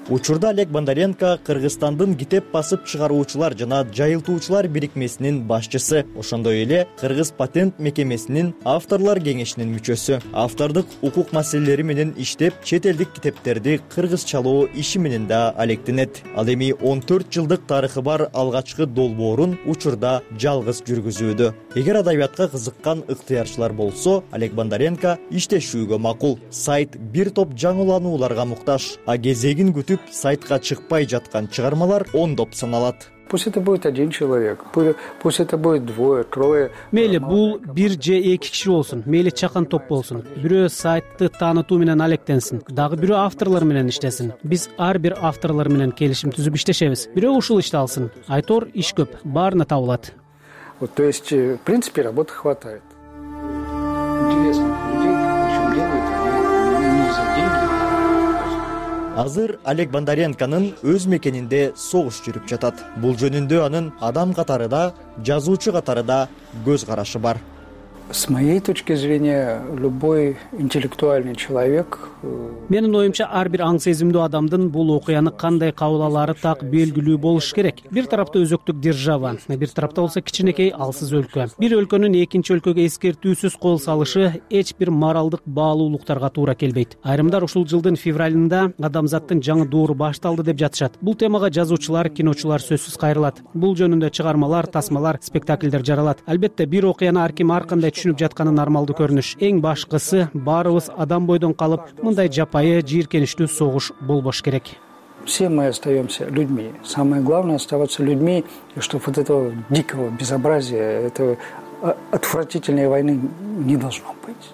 Учурда Олег Бондаренко Кыргызстандын китеп басып чыгаруучулар жана жайылтуучулар бирикмесинин башчысы, ошондой эле Кыргыз патент мекемесинин авторлор кеңешинин мүчөсү. Автордук укук маселелери менен иштеп, чет элдик китептерди кыргызчалоо иши менен да алектенет. Ал эми он төрт жылдык тарыхы бар алгачкы долбоорун учурда жалгыз жүргүзүүдө. Эгер адабиятка кызыккан ыктыярчылар болсо, Олег Бондаренко иштешүүгө макул. Сайт бир топ жаңыланууларга муктаж, а кезегин күтүп сайтка чыкпай жаткан чыгармалар ондоп саналат. Пусть это будет один человек, пусть это будет двое, трое. Мейли бул бир же эки киши болсун, мейли чакан топ болсун. Бирөө сайтты таанытуу менен алектенсин, дагы бирөө авторлор менен иштесин. Биз ар бир авторлор менен келишим түзүп иштешебиз. Бирөө ушул ишти алсын. Айтор иш көп, баарына табылат. Вот, то есть, в принципе, работы хватает. Интересно, людей еще делают, они не за деньги. Азыр Олег Бондаренконун өз мекенинде согуш жүрүп жатат. Бул жөнүндө анын адам катары да, жазуучу катары да көз карашы бар. С моей точки зрения, любой интеллектуальный человек... Менин оюмча ар бир аң сезимдүү адамдын бул окуяны кандай кабыл алаары так белгилүү болуш керек. Бир тарапта өзөктүк держава, бир тарапта болсо кичинекей алсыз өлкө. Бир өлкөнүн экинчи өлкөгө эскертүүсүз кол салышы эч бир моралдык баалуулуктарга туура келбейт. Айрымдар ушул жылдын февралында адамзаттын жаңы доору башталды деп жатышат. Бул темага жазуучулар, киночулар сөзсүз кайрылат. Бул жөнүндө чыгармалар, тасмалар, спектакльдер жаралат. Албетте бир окуяны ар ким ар кандай түшүнүп жатканы нормалдуу көрүнүш. Эң башкысы баарыбыз адам бойдон калып, мындай жапайы жийиркеничтүү согуш болбош керек. Все мы остаемся людьми. Самое главное оставаться людьми, и чтобы вот этого дикого безобразия, этого отвратительной войны не должно быть.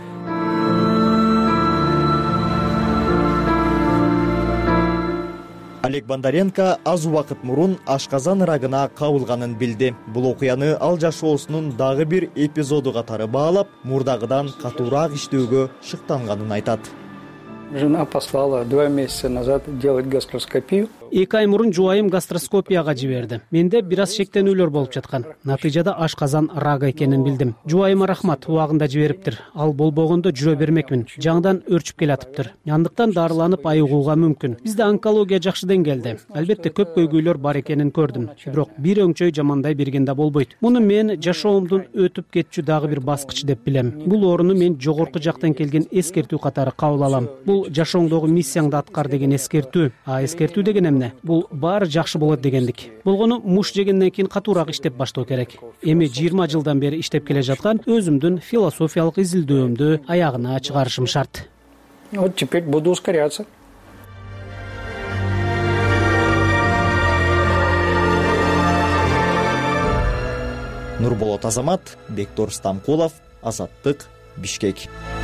Олег Бондаренко аз убакыт мурун ашказан рагына кабылганын билди. Бул окуяны ал жашоосунун дагы бир эпизоду катары баалап, мурдагыдан катуураак иштөөгө шыктанганын айтат. Жена послала два месяца назад делать гастроскопию. Эки ай мурун жубайым гастроскопияга жиберди. Менде бир аз шектенүүлөр болуп жаткан. Натыйжада ашказан рага экенин билдим. Жубайыма рахмат, убагында жибериптир. Ал болбогондо жүрө бермекмин. Жаңыдан өрчүп келатыптыр. Андыктан дарыланып айыгууга мүмкүн. Бизде онкология жакшы деңгээлде. Албетте көп көйгөйлөр бар экенин көрдүм. Бирок бир өңчөй жамандай бергенде болбойт. Муну мен жашоомдун өтүп кетчү дагы бир баскыч деп билем. Бул орунду мен жогорку жактан келген эскертүү катары кабыл алам. Бул жашооңдогу миссияңды аткар деген эскертүү. А эскертүү деген эмне? Бул баары жакшы болот дегендик. Болгону муш жегенден кийин катуураак иштеп баштоо керек. Эми жыйырма жылдан бери иштеп келе жаткан өзүмдүн философиялык изилдөөмдү аягына чыгарышым шарт. Вот теперь буду ускоряться. Нурболот Азамат, Бектор Стамкулов, Азаттык, Бишкек.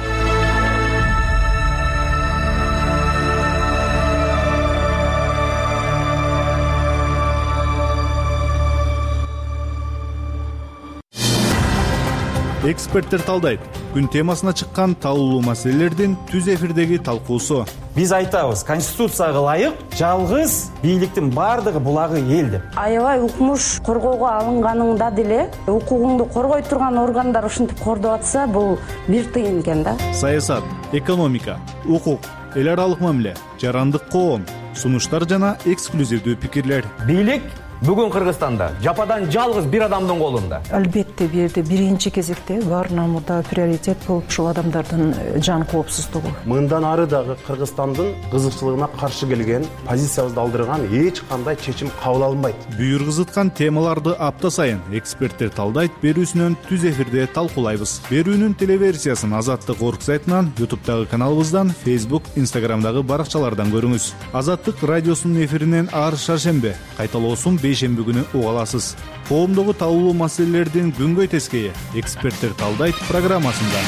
Эксперттер талдайт. Күн темасына чыккан талуулуу маселелердин түз эфирдеги талкуусу. Биз айтабыз, конституцияга ылайык жалгыз бийликтин баардыгы булагы эл деп. Аябай укмуш коргоого алынганыңда деле укугуңду коргой турган органдар ушинтип кордоп атса, бул бир тыйын экен да. Саясат, экономика, укук, эл аралык мамиле, жарандык коом, сунуштар жана эксклюзивдүү пикирлер. Бийлик бүгүн Кыргызстанда жападан жалгыз бир адамдын колунда. Албетте бул жерде биринчи кезекте баарынан мурда приоритет болуп ушул адамдардын жан коопсуздугу. Мындан ары дагы Кыргызстандын кызыкчылыгына каршы келген, позициябызды алдырган эч кандай чечим кабыл алынбайт. Бүйүр кызыткан темаларды апта сайын эксперттер талдайт берүүсүнөн түз эфирде талкуулайбыз. Берүүнүн телеверсиясын Азаттык орг сайтынан, ютубтагы каналыбыздан, Facebook, Instagramдагы баракчалардан көрүңүз. Азаттык радиосунун эфиринен ар шаршембе, кайталоосун бейшемби күнү уга аласыз. Коомдогу талуулуу маселелердин күнгөй тескейи эксперттер талдайт программасында.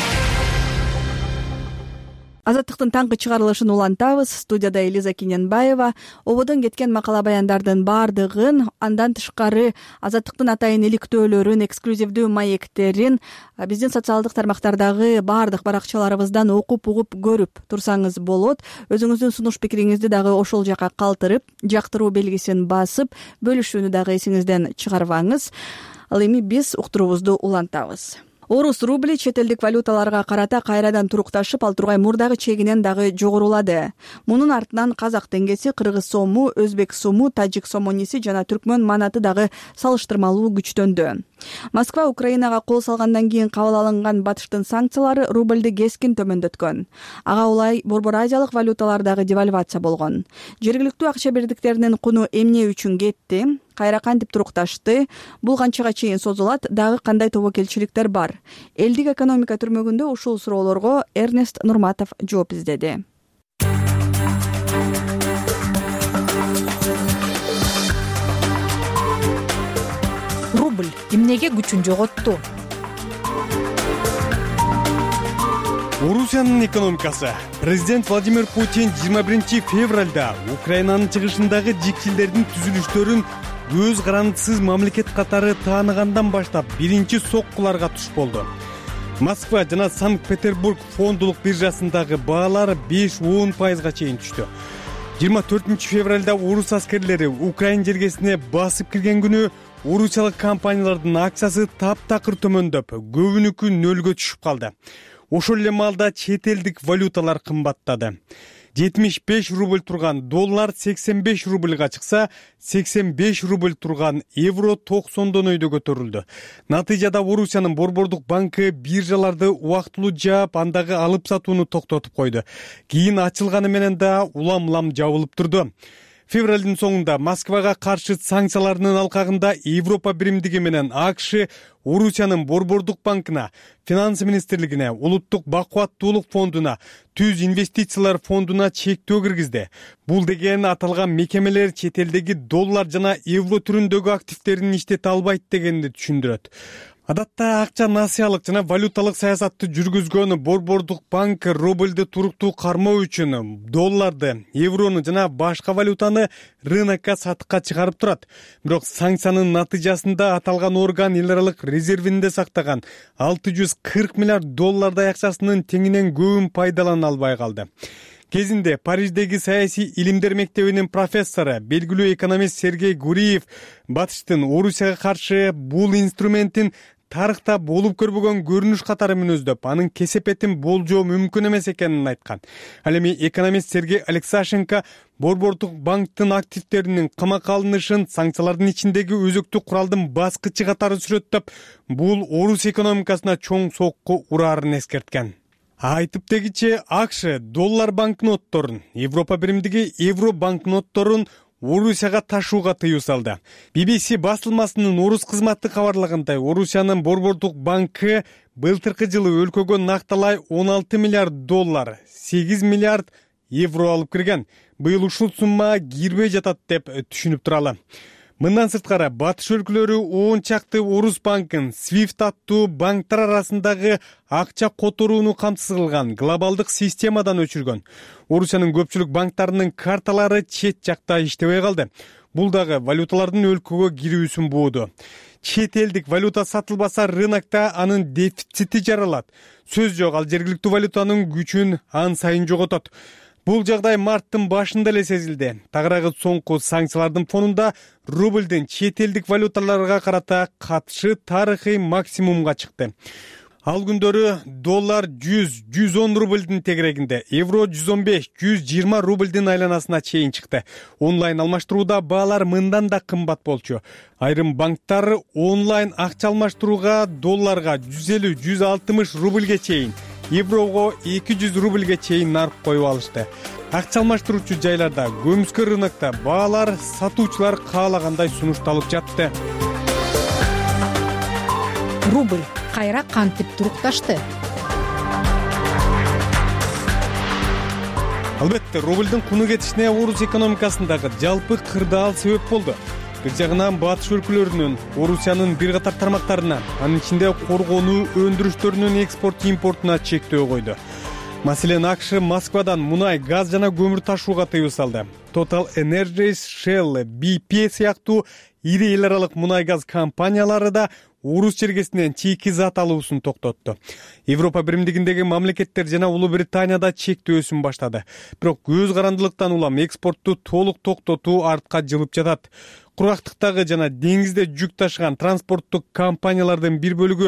Азаттыктын таңкы чыгарылышын улантабыз. Студияда Элиза Киненбаева. Ободон кеткен макала баяндардын баардыгын, андан тышкары Азаттыктын атайын иликтөөлөрүн, эксклюзивдүү маектерин биздин социалдык тармактардагы баардык баракчаларыбыздан окуп, угуп, көрүп турсаңыз болот. Өзүңүздүн сунуш пикириңизди дагы ошол жака калтырып, жактыруу белгисин басып, бөлүшүүнү дагы эсиңизден чыгарбаңыз. Ал эми биз уктуруубузду улантабыз. Орус рубли чет элдик валюталарга карата кайрадан турукташып, ал тургай мурдагы чегинен дагы жогорулады. Мунун артынан казак теңгеси, кыргыз сому, өзбек сому, тажик сомониси жана түркмөн манаты дагы салыштырмалуу күчтөндү. Москва Украинага кол салгандан кийин кабыл алынган батыштын санкциялары рубльди кескин төмөндөткөн. Ага улай Борбор Азиялык валюталардагы девальвация болгон. Жергиликтүү акча бирдиктеринин куну эмне үчүн кетти? Кайра кантип турукташты? Бул канчага чейин созулат? Дагы кандай тобокелчиликтер бар? Элдик экономика түрмөгүндө ушул суроолорго Эрнест Нурматов жооп издеди. Рубль эмнеге күчүн жоготту? Орусиянын экономикасы. Президент Владимир Путин жыйырма биринчи февралда Украинанын чыгышындагы жикчилдердин түзүлүштөрүн көз карандысыз мамлекет катары тааныгандан баштап биринчи соккуларга туш болду. Москва жана Санкт-Петербург фондулук биржасындагы баалар беш-он пайызга чейин түштү. жыйырма төртүнчү февралда орус аскерлери Украин жергесине басып кирген күнү орусиялык компаниялардын акциясы таптакыр төмөндөп, көбүнүкү нөлгө түшүп калды. Ошол эле маалда чет элдик валюталар кымбаттады. жетимиш беш рубль турган доллар сексен беш рубльга чыкса, сексен беш рубль турган евро токсондон өйдө көтөрүлдү. Натыйжада Орусиянын Борбордук банкы биржаларды убактылуу жаап, андагы алып сатууну токтотуп койду. Кийин ачылганы менен да улам-улам жабылып турду. Февралдын соңунда Москвага каршы санкцияларынын алкагында Европа биримдиги менен АКШ Орусиянын Борбордук банкына, Финансы министрлигине, Улуттук бакубаттуулук фондуна, Түз инвестициялар фондуна чектөө киргизди. Бул деген аталган мекемелер чет элдеги доллар жана евро түрүндөгү активтерин иштете албайт дегенди түшүндүрөт. Адатта акча насыялык жана валюталык саясатты жүргүзгөн Борбордук банк рубльди туруктуу кармоо үчүн долларды, еврону жана башка валютаны рынокко сатыкка чыгарып турат. Бирок санкциянын натыйжасында аталган орган эл аралык резервинде сактаган алты жүз кырк миллиард доллардай акчасынын теңинен көбүн пайдалана албай калды. Кезинде Париждеги саясий илимдер мектебинин профессору, белгилүү экономист Сергей Гуриев батыштын Орусияга каршы бул инструментин тарыхта болуп көрбөгөн көрүнүш катары мүнөздөп, анын кесепетин болжоо мүмкүн эмес экенин айткан. Ал эми экономист Сергей Алексашенко Борбордук банктын активтеринин камакка алынышын санкциялардын ичиндеги өзөктүү куралдын баскычы катары сүрөттөп, бул орус экономикасына чоң сокку ураарын эскерткен. Айтып дегиче АКШ доллар банкнотторун, Европа биримдиги евро банкнотторун Орусияга ташууга тыюу салды. би би си басылмасынын орус кызматы кабарлагандай, Орусиянын Борбордук банкы былтыркы жылы өлкөгө накталай он алты миллиард доллар, сегиз миллиард евро алып кирген. Быйыл ушул сумма кирбей жатат деп түшүнүп туралы. Мындан сырткары батыш өлкөлөрү он чакты орус банкын свифт аттуу банктар арасындагы акча которууну камсыз кылган глобалдык системадан өчүргөн. Орусиянын көпчүлүк банктарынын карталары чет жакта иштебей калды. Бул дагы валюталардын өлкөгө кирүүсүн бууду. Чет элдик валюта сатылбаса рынокто анын дефицити жаралат. Сөз жок, ал жергиликтүү валютанын күчүн ан сайын жоготот. Бул жагдай марттын башында эле сезилди. Тагыраагы соңку санкциялардын фонунда рубльдин чет элдик валюталарга карата катышы тарыхый максимумга чыкты. Ал күндөрү доллар жүз жүз он рубльдин тегерегинде, евро жүз он беш жүз жыйырма рубльдин айланасына чейин чыкты. Онлайн алмаштырууда баалар мындан да кымбат болчу. Айрым банктар онлайн акча алмаштырууга долларга жүз элүү жүз алтымыш рубльге чейин, еврого эки жүз рубльге чейин нарып коюп алышты. Акча алмаштыруучу жайларда, көмүскө рынокто баалар сатуучулар каалагандай сунушталып жатты. Рубль кайра кантип турукташты? Албетте, рубльдин куну кетишине орус экономикасындагы жалпы кырдаал себеп болду. Бир жагынан батыш өлкөлөрүнүн, Орусиянын бир катар тармактарына, анын ичинде коргонуу өндүрүштөрүнүн экспорт-импортуна чектөө койду. Маселен, АКШ Москвадан мунай, газ жана көмүр ташууга тыюу салды. Total Energies, Shell, би пи сыяктуу ири эл аралык мунай газ компаниялары да орус жергесинен чийки зат алуусун токтотту. Европа биримдигиндеги мамлекеттер жана Улуу Британияда чектөөсүн баштады. Бирок көз карандылыктан улам экспортту толук токтотуу артка жылып жатат. Кургактыктагы жана деңизде жүк ташыган транспорттук компаниялардын бир бөлүгү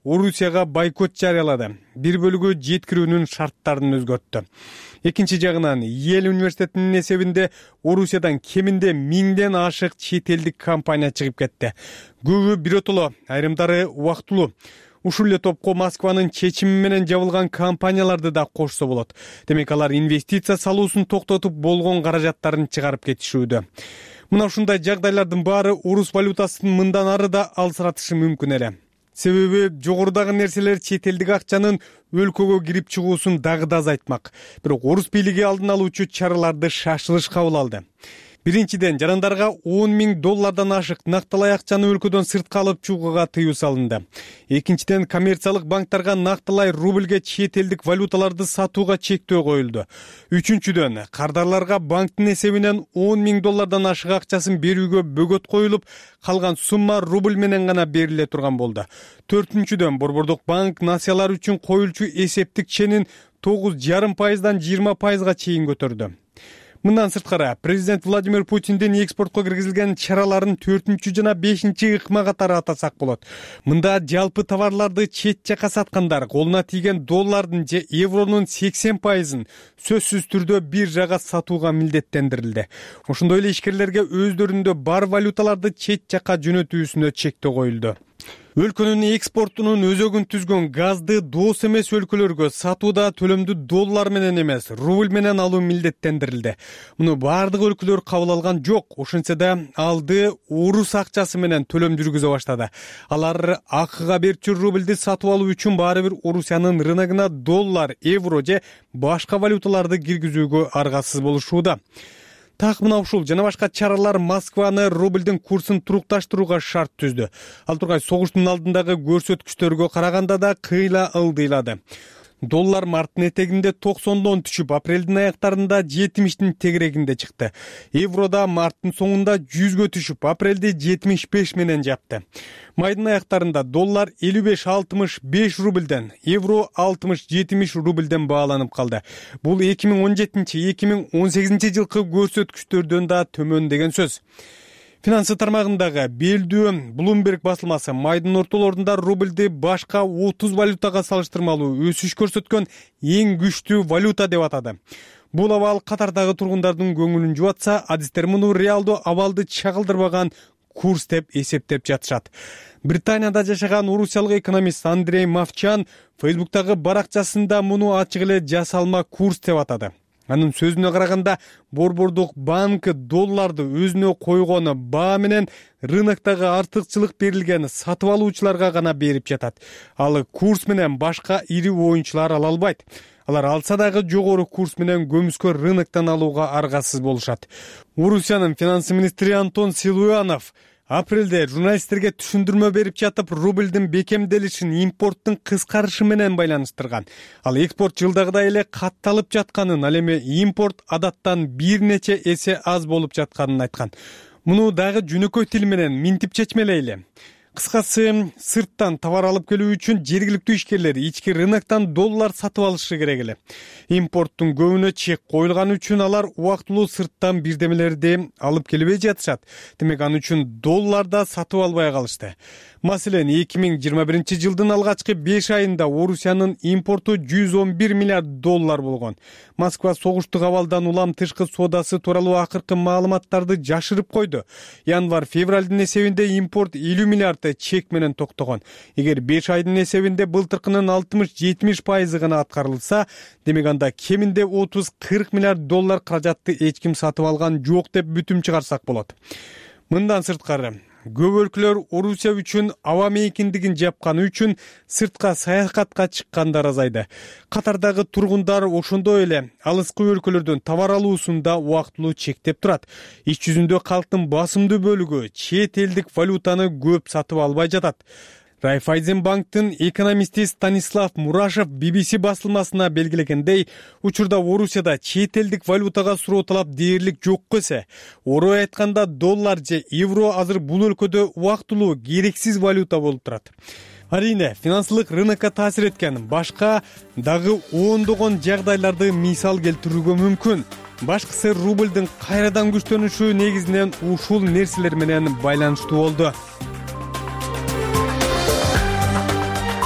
Орусияга бойкот жарыялады. Бир бөлүгү жеткирүүнүн шарттарын өзгөрттү. Экинчи жагынан Йель университетинин эсебинде Орусиядан кеминде миңден ашык чет элдик компания чыгып кетти. Көбү биротоло, айрымдары убактылуу. Ушул эле топко Москванын чечими менен жабылган компанияларды да кошсо болот. Демек алар инвестиция салуусун токтотуп болгон каражаттарын чыгарып кетишүүдө. Мына ушундай жагдайлардын баары орус валютасын мындан ары да алсыратышы мүмкүн эле. Себеби жогорудагы нерселер чет элдик акчанын өлкөгө кирип чыгуусун дагы да азайтмак. Бирок орус бийлиги алдын алуучу чараларды шашылыш кабыл алды. Биринчиден, жарандарга он миң доллардан ашык накталай акчаны өлкөдөн сыртка алып чыгууга тыюу салынды. Экинчиден, коммерциялык банктарга накталай рубльге чет элдик валюталарды сатууга чектөө коюлду. Үчүнчүдөн, кардарларга банктын эсебинен он миң доллардан ашык акчасын берүүгө бөгөт коюлуп, калган сумма рубль менен гана бериле турган болду. Төртүнчүдөн, Борбордук банк нациялар үчүн коюлчу эсептик ченин тогуз жарым пайыздан жыйырма пайызга чейин көтөрдү. Мындан сырткары, президент Владимир Путиндин экспортко киргизилген чараларын төртүнчү жана бешинчи ыкма катары атасак болот. Мында жалпы товарларды чет жака саткандар колуна тийген доллардын же евронун сексен пайызын сөзсүз түрдө бир жага сатууга милдеттендирилди. Ошондой эле ишкерлерге өздөрүндө бар валюталарды чет жака жөнөтүүсүнө чектөө коюлду. Өлкөнүн экспортунун өзөгүн түзгөн газды дос эмес өлкөлөргө сатууда төлөмдү доллар менен эмес, рубль менен алуу милдеттендирилди. Муну бардык өлкөлөр кабыл алган жок. Ошентсе да алды орус акчасы менен төлөм жүргүзө баштады. Алар акыга берчү рубльди сатып алуу үчүн баары бир Орусиянын рыногуна доллар, евро же башка валюталарды киргизүүгө аргасыз болушууда. Так мына ушул жана башка чаралар Москваны рубльдин курсун турукташтырууга шарт түздү. Ал тургай согуштун алдындагы көрсөткүчтөргө караганда да кыйла ылдыйлады. Доллар марттын этегинде токсондон түшүп, апрелдин аяктарында жетимиштин тегерегинде чыкты. Евро да марттын соңунда жүзгө түшүп, апрелде жетимиш беш менен жапты. Майдын аяктарында доллар элүү беш алтымыш беш рубльден, евро алтымыш жетимиш рубльден бааланып калды. Бул эки миң он жетинчи — эки миң он сегизинчи жылкы көрсөткүчтөрдөн да төмөн деген сөз. Финансы тармагындагы белдүү Bloomberg басылмасы майдын ортолорунда рубльди башка отуз валютага салыштырмалуу өсүш көрсөткөн эң күчтүү валюта деп атады. Бул абал катардагы тургундардын көңүлүн жубатса, адистер муну реалдуу абалды чагылдырбаган курс деп эсептеп жатышат. Британияда жашаган орусиялык экономист Андрей Мовчан Фейсбуктагы баракчасында муну ачык эле жасалма курс деп атады. Анын сөзүнө караганда, Борбордук банк долларды өзүнө койгону баа менен рыноктогу артыкчылык берилген сатып алуучуларга гана берип жатат. Ал курс менен башка ири оюнчулар ала албайт. Алар алса дагы жогору курс менен көмүскө рыноктон алууга аргасыз болушат. Орусиянын финансы министри Антон Силуянов апрелде журналисттерге түшүндүрмө берип жатып, рубльдин бекемделишин импорттун кыскарышы менен байланыштырган. Ал экспорт жылдагыдай эле катталып жатканын, ал эми импорт адаттан бир нече эсе аз болуп жатканын айткан. Муну дагы жөнөкөй тил менен минтип чечмелейли. Кыскасы, сырттан товар алып келүү үчүн жергиликтүү ишкерлер ички рыноктон доллар сатып алышы керек эле. Импорттун көбүнө чек коюлган үчүн алар убактылуу сырттан бирдемелерди алып келбей жатышат. Демек, аны үчүн долларда сатып албай калышты. Маселен, эки миң жыйырма биринчи жылдын алгачкы беш айында Орусиянын импорту жүз он бир миллиард доллар болгон. Москва согуштук абалдан улам тышкы соодасы тууралуу акыркы маалыматтарды жашырып койду. Январь-февралдын эсебинде импорт элүү миллиард чек менен токтогон. Эгер беш айдын эсебинде былтыркынын алтымыш жетимиш пайызы гана аткарылса, демек анда кеминде отуз кырк миллиард доллар каражатты эч ким сатып алган жок деп бүтүм чыгарсак болот. Мындан сырткары, көп өлкөлөр Орусия үчүн аба мейкиндигин жапканы үчүн сыртка саякатка чыккандар азайды. Катардагы тургундар ошондой эле алыскы өлкөлөрдөн товар алуусун да убактылуу чектеп турат. Иш жүзүндө калктын басымдуу бөлүгү чет элдик валютаны көп сатып албай жатат. Райфайзенбанктын экономисти Станислав Мурашев би би си басылмасына белгилегендей, учурда Орусияда чет элдик валютага суроо талап дээрлик жок эсе. Орой айтканда, доллар же евро азыр бул өлкөдө убактылуу керексиз валюта болуп турат. Арийне, финансылык рынокко таасир эткен башка дагы ондогон жагдайларды мисал келтирүүгө мүмкүн. Башкысы рубльдин кайрадан күчтөнүшү негизинен ушул нерселер менен байланыштуу болду.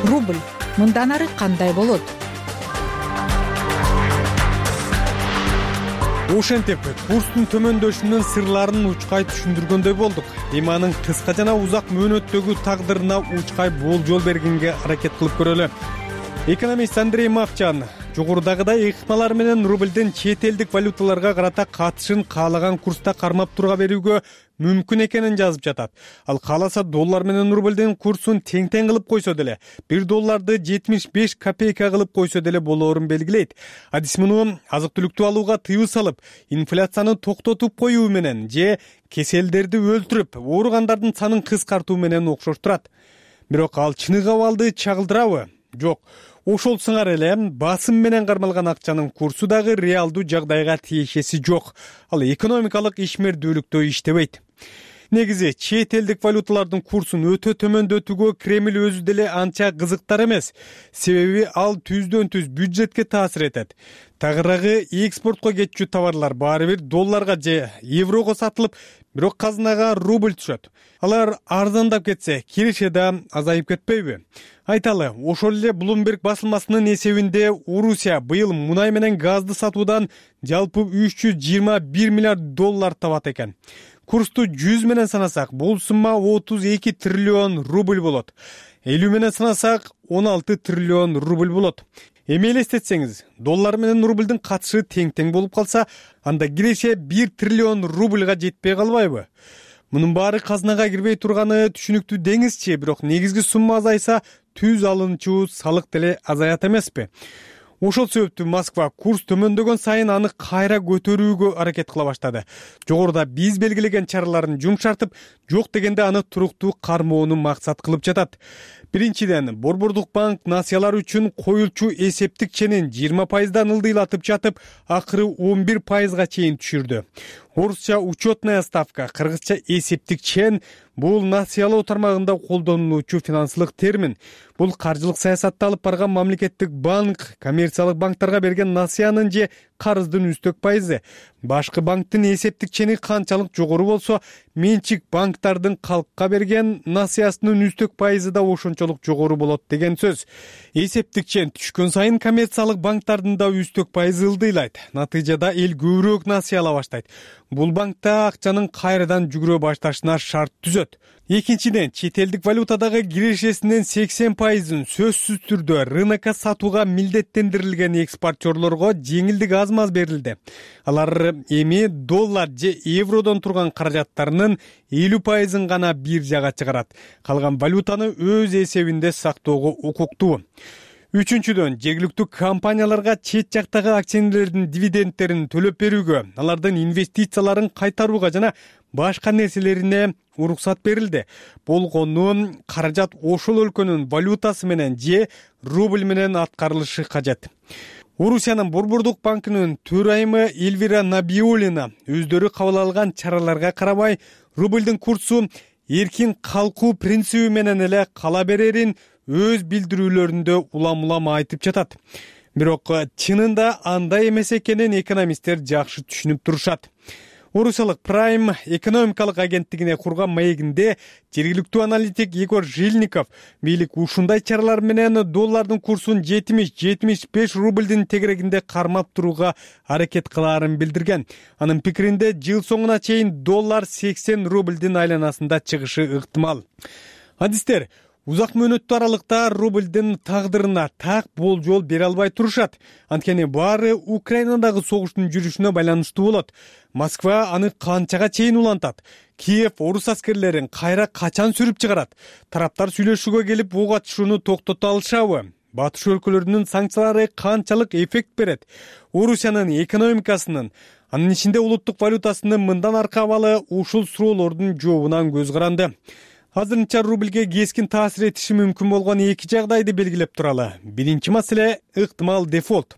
рубль мындан ары кандай болот? ошентип курстун төмөндөшүнүн сырларын учкай түшүндүргөндөй болдук. Эми анын кыска жана узак мөөнөттөгү тагдырына учкай болжол бергенге аракет кылып көрөлү. Экономист Андрей Мовчан жогорудагыдай ыкмалар менен рубльдин чет элдик валюталарга карата катышын каалаган курста кармап тура берүүгө мүмкүн экенин жазып жатат. Ал кааласа доллар менен рубльдин курсун тең-тең кылып койсо деле, бир долларды жетимиш беш копейка кылып койсо деле болоорун белгилейт. Адис муну азык-түлүктү алууга тыюу салып, инфляцияны токтотуп коюу менен же кеселдерди өлтүрүп, ооругандардын санын кыскартуу менен окшоштурат. Бирок ал чыныгы абалды чагылдырабы? Жок. Ошол сыңар эле басым менен кармалган акчанын курсу дагы реалдуу жагдайга тиешеси жок. Ал экономикалык ишмердүүлүктө иштебейт. Негизи чет элдик валюталардын курсун өтө төмөндөтүүгө Кремль өзү деле анча кызыктар эмес. Себеби ал түздөн түз бюджетке таасир этет. Тагыраагы экспортко кетчү товарлар баары бир долларга же еврого сатылып, бирок казынага рубль түшөт. Алар арзандап кетсе, киреше да азайып кетпейби? Айталы, ошол эле Bloomberg басылмасынын эсебинде Орусия быйыл мунай менен газды сатуудан жалпы үч жүз жыйырма бир миллиард доллар табат экен. Курсту жүз менен санасак, бул сумма отуз эки триллион рубль болот. элүү менен санасак, он алты триллион рубль болот. Эми элестетсеңиз, доллар менен рубльдин катышы тең-тең болуп калса, анда киреше бир триллион рубльга жетпей калбайбы? Мунун баары казынага кирбей турганы түшүнүктүү деңизчи, бирок негизги сумма азайса, түз алынчу салык деле азаят эмеспи? Ошол себептүү Москва курс төмөндөгөн сайын аны кайра көтөрүүгө аракет кыла баштады. Жогоруда биз белгилеген чараларын жумшартып, жок дегенде аны туруктуу кармоону максат кылып жатат. Биринчиден, Борбордук банк насыялар үчүн коюлчу эсептик ченин жыйырма пайыздан ылдыйлатып жатып, акыры он бир пайызга чейин түшүрдү. Орусча учетная ставка, кыргызча эсептик чен бул насыялоо тармагында колдонулуучу финансылык термин. Бул каржылык саясатты алып барган мамлекеттик банк коммерциялык банктарга берген насыянын же карыздын үстөк пайызы. Башкы банктын эсептик чени канчалык жогору болсо, менчик банктардын калкка берген насыясынын үстөк пайызы да ошончолук жогору болот деген сөз. Эсептик чен түшкөн сайын коммерциялык банктардын да үстөк пайызы ылдыйлайт. Натыйжада эл көбүрөөк насыя ала баштайт. Бул банкта акчанын кайрадан жүгүрө башташына шарт түзөт. Экинчиден, чет элдик валютадагы кирешесинин сексен пайызын сөзсүз түрдө рынокко сатууга милдеттендирилген экспортчорлорго жеңилдик аз-маз берилди. Алар эми доллар же евродон турган каражаттарынын элүү пайызын гана биржага чыгарат. Калган валютаны өз эсебинде сактоого укуктуу. Үчүнчүдөн, жергиликтүү компанияларга чет жактагы акционерлердин дивидендтерин төлөп берүүгө, алардын инвестицияларын кайтарууга жана башка нерселерине уруксат берилди. Болгону каражат ошол өлкөнүн валютасы менен же рубль менен аткарылышы кажет. Орусиянын Борбордук банкынын төрайымы Эльвира Набиуллина өздөрү кабыл алган чараларга карабай, рубльдин курсу эркин калкуу принциби менен эле кала берерин өз билдирүүлөрүндө улам-улам айтып жатат. Бирок чынында андай эмес экенин экономисттер жакшы түшүнүп турушат. Орусиялык Prime экономикалык агенттигине курган маегинде жергиликтүү аналитик Егор Жильников бийлик ушундай чаралар менен доллардын курсун жетимиш жетимиш беш рубльдин тегерегинде кармап турууга аракет кылаарын билдирген. Анын пикиринде жыл соңуна чейин доллар сексен рубльдин айланасында чыгышы ыктымал. Адистер узак мөөнөттүү аралыкта рубльдин тагдырына так болжол бере албай турушат. Анткени баары Украинадагы согуштун жүрүшүнө байланыштуу болот. Москва аны канчага чейин улантат? Киев орус аскерлерин кайра качан сүрүп чыгарат? Тараптар сүйлөшүүгө келип ок атышууну токтото алышабы? Батыш өлкөлөрүнүн санкциялары канчалык эффект берет? Орусиянын экономикасынын, анын ичинде улуттук валютасынын мындан аркы абалы ушул суроолордун жообунан көз каранды. Азырынча рубльге кескин таасир этиши мүмкүн болгон эки жагдайды белгилеп туралы. Биринчи маселе ыктымал дефолт.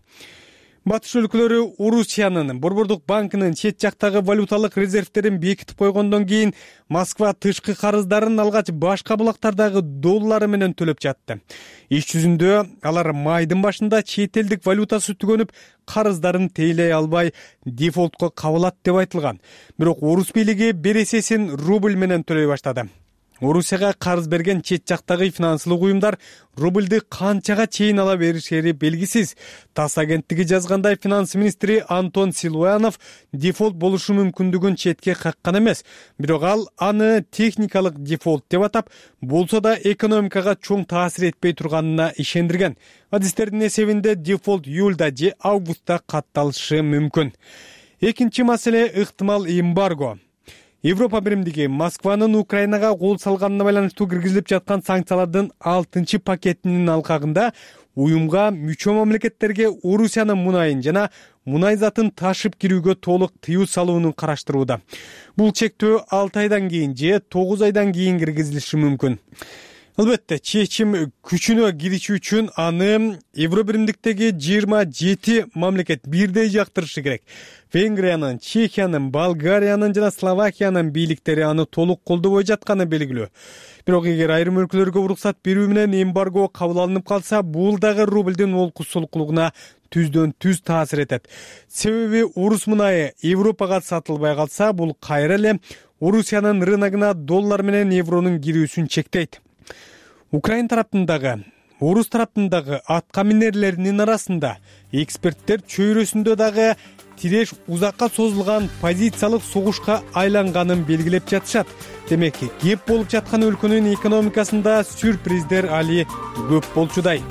Батыш өлкөлөрү Орусиянын Борбордук банкынын чет жактагы валюталык резервтерин бекитип койгондон кийин Москва тышкы карыздарын алгач башка булактардагы доллары менен төлөп жатты. Иш жүзүндө алар майдын башында чет элдик валютасы түгөнүп, карыздарын тейлей албай дефолтко кабылат деп айтылган. Бирок орус бийлиги бересесин рубль менен төлөй баштады. Орусияга карыз берген чет жактагы финансылык уюмдар рубльды канчага чейин ала беришери белгисиз. ТАСС агенттиги жазгандай, финанс министри Антон Силуянов дефолт болушу мүмкүндүгүн четке каккан эмес. Бирок ал аны техникалык дефолт деп атап, болсо да экономикага чоң таасир этпей турганына ишендирген. Адистердин эсебинде дефолт июлда же августта катталышы мүмкүн. Экинчи маселе ыктымал эмбарго. Европа биримдиги Москванын Украинага кол салганына байланыштуу киргизилип жаткан санкциялардын алтынчы пакетинин алкагында уюмга мүчө мамлекеттерге Орусиянын мунайын жана мунай затын ташып кирүүгө толук тыюу салууну караштырууда. Бул чектөө алты айдан кийин же тогуз айдан кийин киргизилиши мүмкүн. Албетте, чечим күчүнө кириши үчүн аны Евро биримдиктеги жыйырма жети мамлекет бирдей жактырышы керек. Венгриянын, Чехиянын, Болгариянын жана Словакиянын бийликтери аны толук колдобой жатканы белгилүү. Бирок эгер айрым өлкөлөргө уруксат берүү менен эмбарго кабыл алынып калса, бул дагы рубльдин олкус солкулугуна түздөн түз таасир этет. Себеби орус мунайы Европага сатылбай калса, бул кайра эле Орусиянын рыногуна доллар менен евронун кирүүсүн чектейт. Украин тараптындагы, орус тараптындагы атка минерлеринин арасында эксперттер чөйрөсүндө дагы тиреш узакка созулган позициялык согушка айланганын белгилеп жатышат. Демек, кеп болуп жаткан өлкөнүн экономикасында сюрприздер али көп болчудай.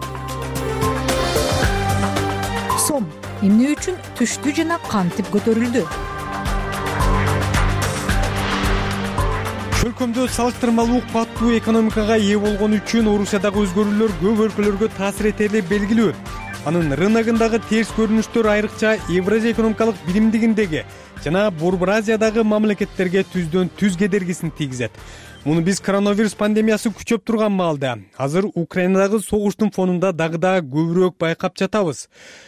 Сом эмне үчүн түштү жана кантип көтөрүлдү? Өлкөмдө салыштырмалуу каттуу экономикага ээ болгон үчүн Орусиядагы өзгөрүүлөр көп өлкөлөргө таасир этери белгилүү. Анын рыногундагы терс көрүнүштөр айрыкча Евразия экономикалык биримдигиндеги жана Борбор Азиядагы мамлекеттерге түздөн түз кедергисин тийгизет. Муну биз коронавирус пандемиясы күчөп турган маалда, азыр Украинадагы согуштун фонунда дагы да көбүрөөк байкап жатабыз.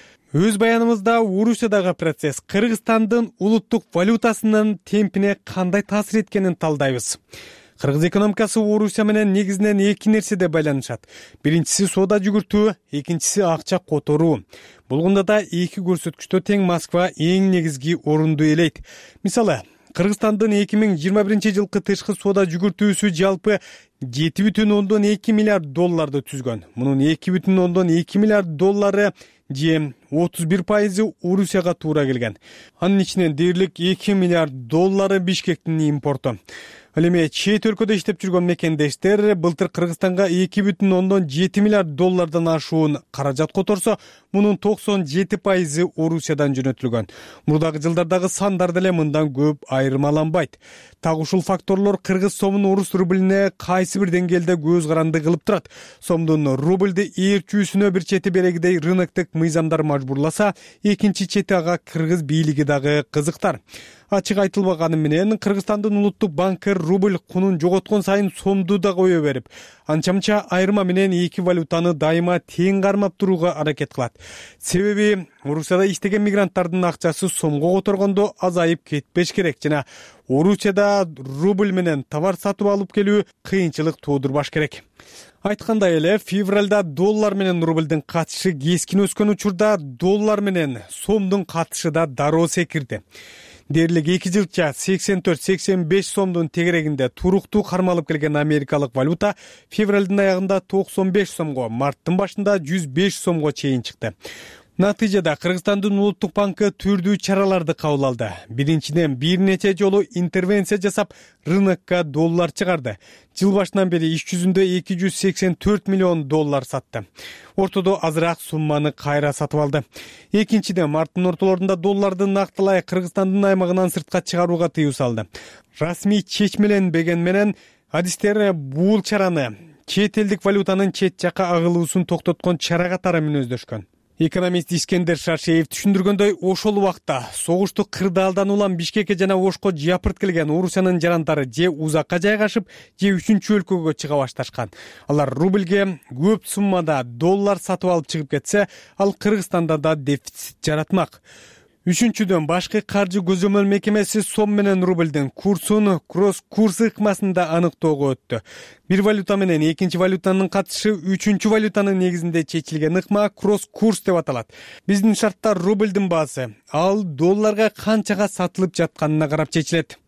Өз баянымызда Орусиядагы процесс Кыргызстандын улуттук валютасынын темпине кандай таасир эткенин талдайбыз. Кыргыз экономикасы Орусия менен негизинен эки нерседе байланышат. Биринчиси соода жүгүртүү, экинчиси акча которуу. Болгондо да эки көрсөткүчтө тең Москва эң негизги орунду ээлейт. Мисалы, Кыргызстандын эки миң жыйырма биринчи жылкы тышкы соода жүгүртүүсү жалпы жети бүтүн ондон эки миллиард долларды түзгөн. Мунун эки бүтүн ондон эки миллиард доллары же отуз бир пайызы Орусияга туура келген. Анын ичинен дээрлик эки миллиард доллары Бишкектин импорту. Ал эми чет өлкөдө иштеп жүргөн мекендештер былтыр Кыргызстанга эки бүтүн ондон жети миллиард доллардан ашуун каражат которсо, мунун токсон жети пайызы Орусиядан жөнөтүлгөн. Мурдагы жылдардагы сандар деле мындан көп айырмаланбайт. Так ушул факторлор кыргыз сомун орус рублине кайсы бир деңгээлде көз каранды кылып турат. Сомдун рубльди ээрчүүсүнө бир чети берегидей рыноктук мыйзамдар мажбурласа, экинчи чети ага кыргыз бийлиги дагы кызыктар. Ачык айтылбаганы менен Кыргызстандын улуттук банкы рубль кунун жоготкон сайын сомду да кое берип, анча-мынча айырма менен эки валютаны дайыма тең кармап турууга аракет кылат. Себеби Орусияда иштеген мигранттардын акчасы сомго которгондо азайып кетпеш керек жана Орусияда рубль менен товар сатып алып келүү кыйынчылык туудурбаш керек. Айткандай эле, февралда доллар менен рубльдин катышы кескин өскөн учурда доллар менен сомдун катышы да дароо секирди. Дээрлик эки жылча сексен төрт сексен беш сомдун тегерегинде туруктуу кармалып келген америкалык валюта февралдын аягында токсон беш сомго, марттын башында жүз беш сомго чейин чыкты. Натыйжада Кыргызстандын улуттук банкы түрдүү чараларды кабыл алды. Биринчиден бир нече жолу интервенция жасап, рынокко доллар чыгарды. Жыл башынан бери иш жүзүндө эки жүз сексен төрт миллион доллар сатты. Ортодо азыраак сумманы кайра сатып алды. Экинчиден марттын ортолорунда долларды нактылай Кыргызстандын аймагынан сыртка чыгарууга тыюу салды. Расмий чечмеленбеген менен адистер бул чараны чет элдик валютанын чет жакка агылуусун токтоткон чара катары мүнөздөшкөн. Экономист Искендер Шаршеев түшүндүргөндөй, ошол убакта согушту кырдаалдан улам Бишкекке жана Ошко жапырт келген Орусиянын жарандары же узакка жайгашып, же үчүнчү өлкөгө чыга башташкан. Алар рубльге көп суммада доллар сатып алып чыгып кетсе, ал Кыргызстанда да дефицит жаратмак. Үчүнчүдөн, башкы каржы көзөмөл мекемеси сом менен рубльдин курсун кросс курс ыкмасында аныктоого өттү. Бир валюта менен экинчи валютанын катышы үчүнчү валютанын негизинде чечилген ыкма кросс курс деп аталат. Биздин шартта рубльдин баасы ал долларга канчага сатылып жатканына карап чечилет.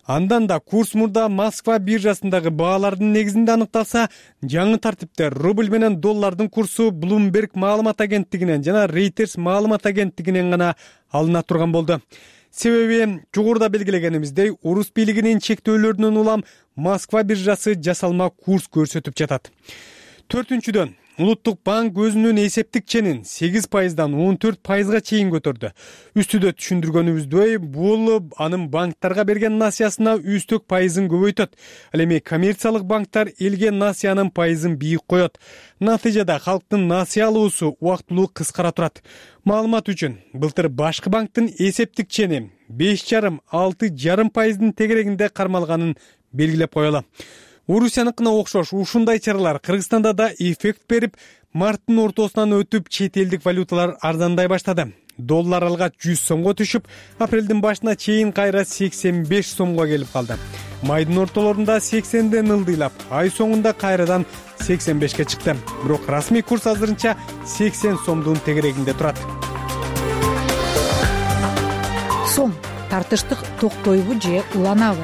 Андан да курс мурда Москва биржасындагы баалардын негизинде аныкталса, жаңы тартипте рубль менен доллардын курсу Bloomberg маалымат агенттигинен жана Reuters маалымат агенттигинен гана алына турган болду. Себеби жогоруда белгилегенимиздей, орус бийлигинин чектөөлөрүнөн улам Москва биржасы жасалма курс көрсөтүп жатат. Төртүнчүдөн, Улуттук банк өзүнүн эсептик ченин сегиз пайыздан он төрт пайызга чейин көтөрдү. Үстүдө түшүндүргөнүбүздөй, бул анын банктарга берген насыясына үстөк пайызын көбөйтөт. Ал эми коммерциялык банктар элге насыянын пайызын бийик коет. Натыйжада халктын насыя алуусу убактылуу кыскара турат. Маалымат үчүн, былтыр башкы банктын эсептик чени беш жарым алты жарым пайыздын тегерегинде кармалганын белгилеп коелу. Орусияныкына окшош ушундай чаралар Кыргызстанда да эффект берип, марттын ортосунан өтүп чет элдик валюталар арзандай баштады. Доллар алгач жүз сомго түшүп, апрелдин башына чейин кайра сексен беш сомго келип калды. Майдын ортолорунда сексенден ылдыйлап, ай соңунда кайрадан сексен бешке чыкты. Бирок расмий курс азырынча сексен сомдун тегерегинде турат. Сом тартыштык токтойбу же уланабы?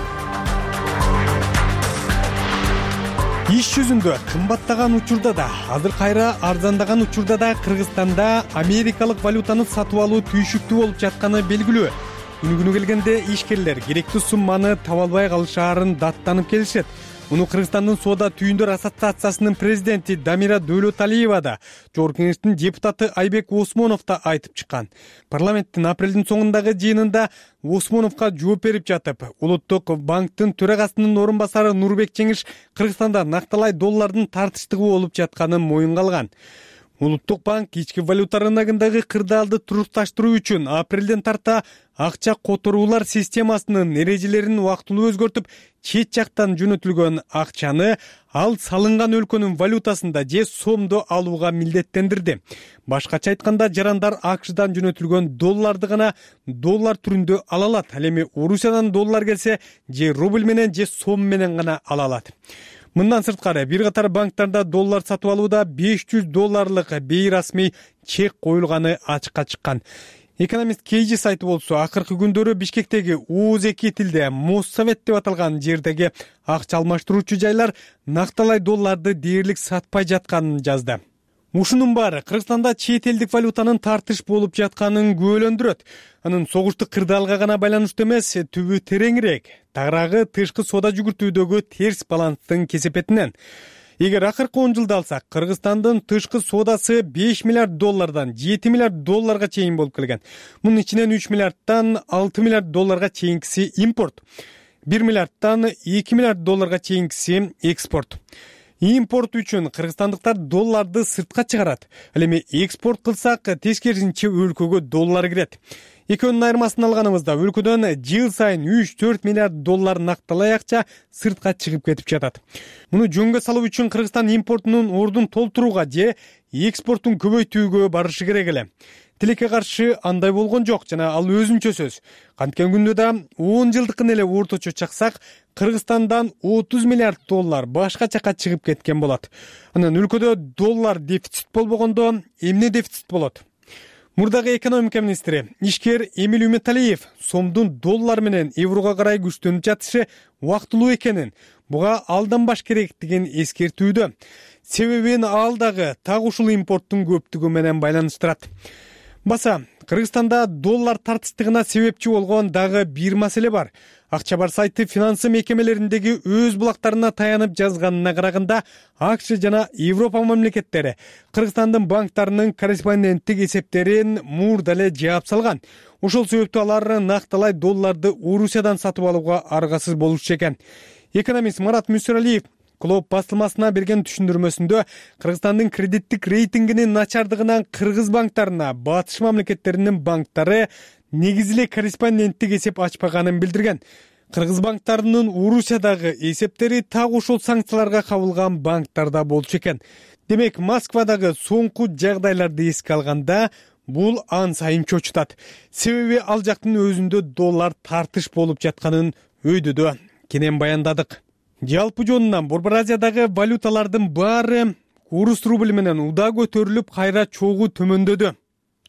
Иш жүзүндө кымбаттаган учурда да, азыр кайра арзандаган учурда да Кыргызстанда америкалык валютаны сатып алуу түйшүктүү болуп жатканы белгилүү. Күнү-күнү келгенде ишкерлер керектүү сумманы таба албай калышаарын даттанып келишет. Муну Кыргызстандын соода түйүндөр ассоциациясынын президенти Дамира Дөөлөталиева да, Жогорку Кеңештин депутаты Айбек Осмонов да айтып чыккан. Парламенттин апрелдин соңундагы жыйынында Осмоновго жооп берип жатып, Улуттук банктын төрагасынын орун басары Нурбек Жеңиш Кыргызстанда накталай доллардын тартыштыгы болуп жатканын моюнга алган. Улуттук банк ички валюта рыногундагы кырдаалды турукташтыруу үчүн апрелден тарта акча которуулар системасынын эрежелерин убактылуу өзгөртүп, чет жактан жөнөтүлгөн акчаны ал салынган өлкөнүн валютасында же сомдо алууга милдеттендирди. Башкача айтканда, жарандар АКШдан жөнөтүлгөн долларды гана доллар түрүндө ала алат. Ал эми Орусиядан доллар келсе, же рубль менен же сом менен гана ала алат. Мындан сырткары, бир катар банктарда доллар сатып алууда беш жүз долларлык бейрасмий чек коюлганы ачыкка чыккан. Экономист Кейжи сайты болсо, акыркы күндөрү Бишкектеги ооз эки тилде Моссовет деп аталган жердеги акча алмаштыруучу жайлар накталай долларды дээрлик сатпай жатканын жазды. Ушунун баары Кыргызстанда чет элдик валютанын тартыш болуп жатканын күбөлөндүрөт. Анын согуштук кырдаалга гана байланыштуу эмес, түбү тереңирээк, тагыраагы тышкы соода жүгүртүүдөгү терс баланстын кесепетинен. Эгер акыркы он жылда алсак, Кыргызстандын тышкы соодасы беш миллиард доллардан жети миллиард долларга чейин болуп келген. Мунун ичинен үч миллиардтан алты миллиард долларга чейинкиси импорт, бир миллиардтан эки миллиард долларга чейинкиси экспорт. Импорт үчүн кыргызстандыктар долларды сыртка чыгарат. Ал эми экспорт кылсак, тескерисинче өлкөгө доллар кирет. Экөөнүн айырмасын алганыбызда өлкөдөн жыл сайын үч төрт миллиард доллар накталай акча сыртка чыгып кетип жатат. Муну жөнгө салуу үчүн Кыргызстан импортунун ордун толтурууга же экспортун көбөйтүүгө барышы керек эле. Тилекке каршы андай болгон жок жана ал өзүнчө сөз. Канткен күндө да он жылдыкын эле орточо чаксак, Кыргызстандан отуз миллиард доллар башка жака чыгып кеткен болот. Анан өлкөдө доллар дефицит болбогондо эмне дефицит болот? Мурдагы экономика министри ишкер Эмиль Үмөталиев сомдун доллар менен еврого карай күчтөнүп жатышы убактылуу экенин, буга алданбаш керектигин эскертүүдө. Себебин ал дагы так ушул импорттун көптүгү менен байланыштырат. Баса, Кыргызстанда доллар тартыштыгына себепчи болгон дагы бир маселе бар. Акча бар сайты финансы мекемелериндеги өз булактарына таянып жазганына караганда, АКШ жана Европа мамлекеттери Кыргызстандын банктарынын корреспонденттик эсептерин мурда эле жаап салган. Ошол себептүү алар накталай долларды Орусиядан сатып алууга аргасыз болушчу экен. Экономист Марат Мүсөралиев Клоп басылмасына берген түшүндүрмөсүндө Кыргызстандын кредиттик рейтингинин начардыгынан кыргыз банктарына батыш мамлекеттеринин банктары негизи эле корреспонденттик эсеп ачпаганын билдирген. Кыргыз банктарынын Орусиядагы эсептери так ошол санкцияларга кабылган банктарда болчу экен. Демек, Москвадагы соңку жагдайларды эске алганда, бул ан сайын чочутат. Себеби ал жактын өзүндө доллар тартыш болуп жатканын өйдөдө кенен баяндадык. Жалпы жонунан Борбор Азиядагы валюталардын баары орус рубль менен уда көтөрүлүп, кайра чогуу төмөндөдү.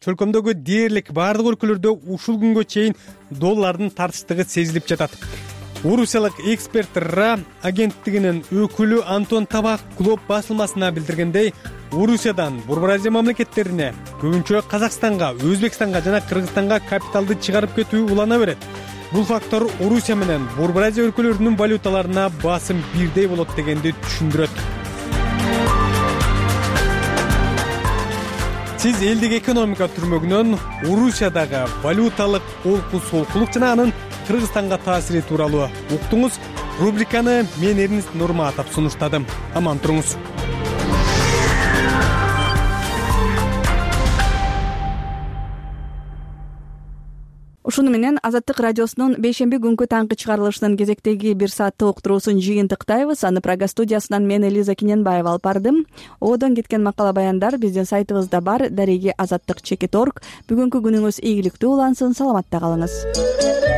Чөлкөмдөгү дээрлик бардык өлкөлөрдө ушул күнгө чейин доллардын тартыштыгы сезилип жатат. орусиялык эксперт ра агенттигинин өкүлү Антон Табак Глоб басылмасына билдиргендей, Орусиядан Борбор Азия мамлекеттерине, көбүнчө Казакстанга, Өзбекстанга жана Кыргызстанга капиталды чыгарып кетүү улана берет. Бул фактор Орусия менен Борбор Азия өлкөлөрүнүн валюталарына басым бирдей болот дегенди түшүндүрөт. Сиз элдик экономика түрмөгүнөн Орусиядагы валюталык олку солкулук жана анын Кыргызстанга таасири тууралуу уктуңуз. Рубриканы мен Эрнест Нурматов сунуштадым. Аман туруңуз. Ушуну менен Азаттык радиосунун бейшемби күнкү таңкы чыгарылышынын кезектеги бир сааттык уктуруусун жыйынтыктайбыз. Аны Прага студиясынан мен Элиза Кененбаева алып бардым. Одон кеткен макала баяндар биздин сайтыбызда бар. Дареги азаттык чекит точка орг. Бүгүнкү күнүңүз ийгиликтүү улансын, саламатта калыңыз.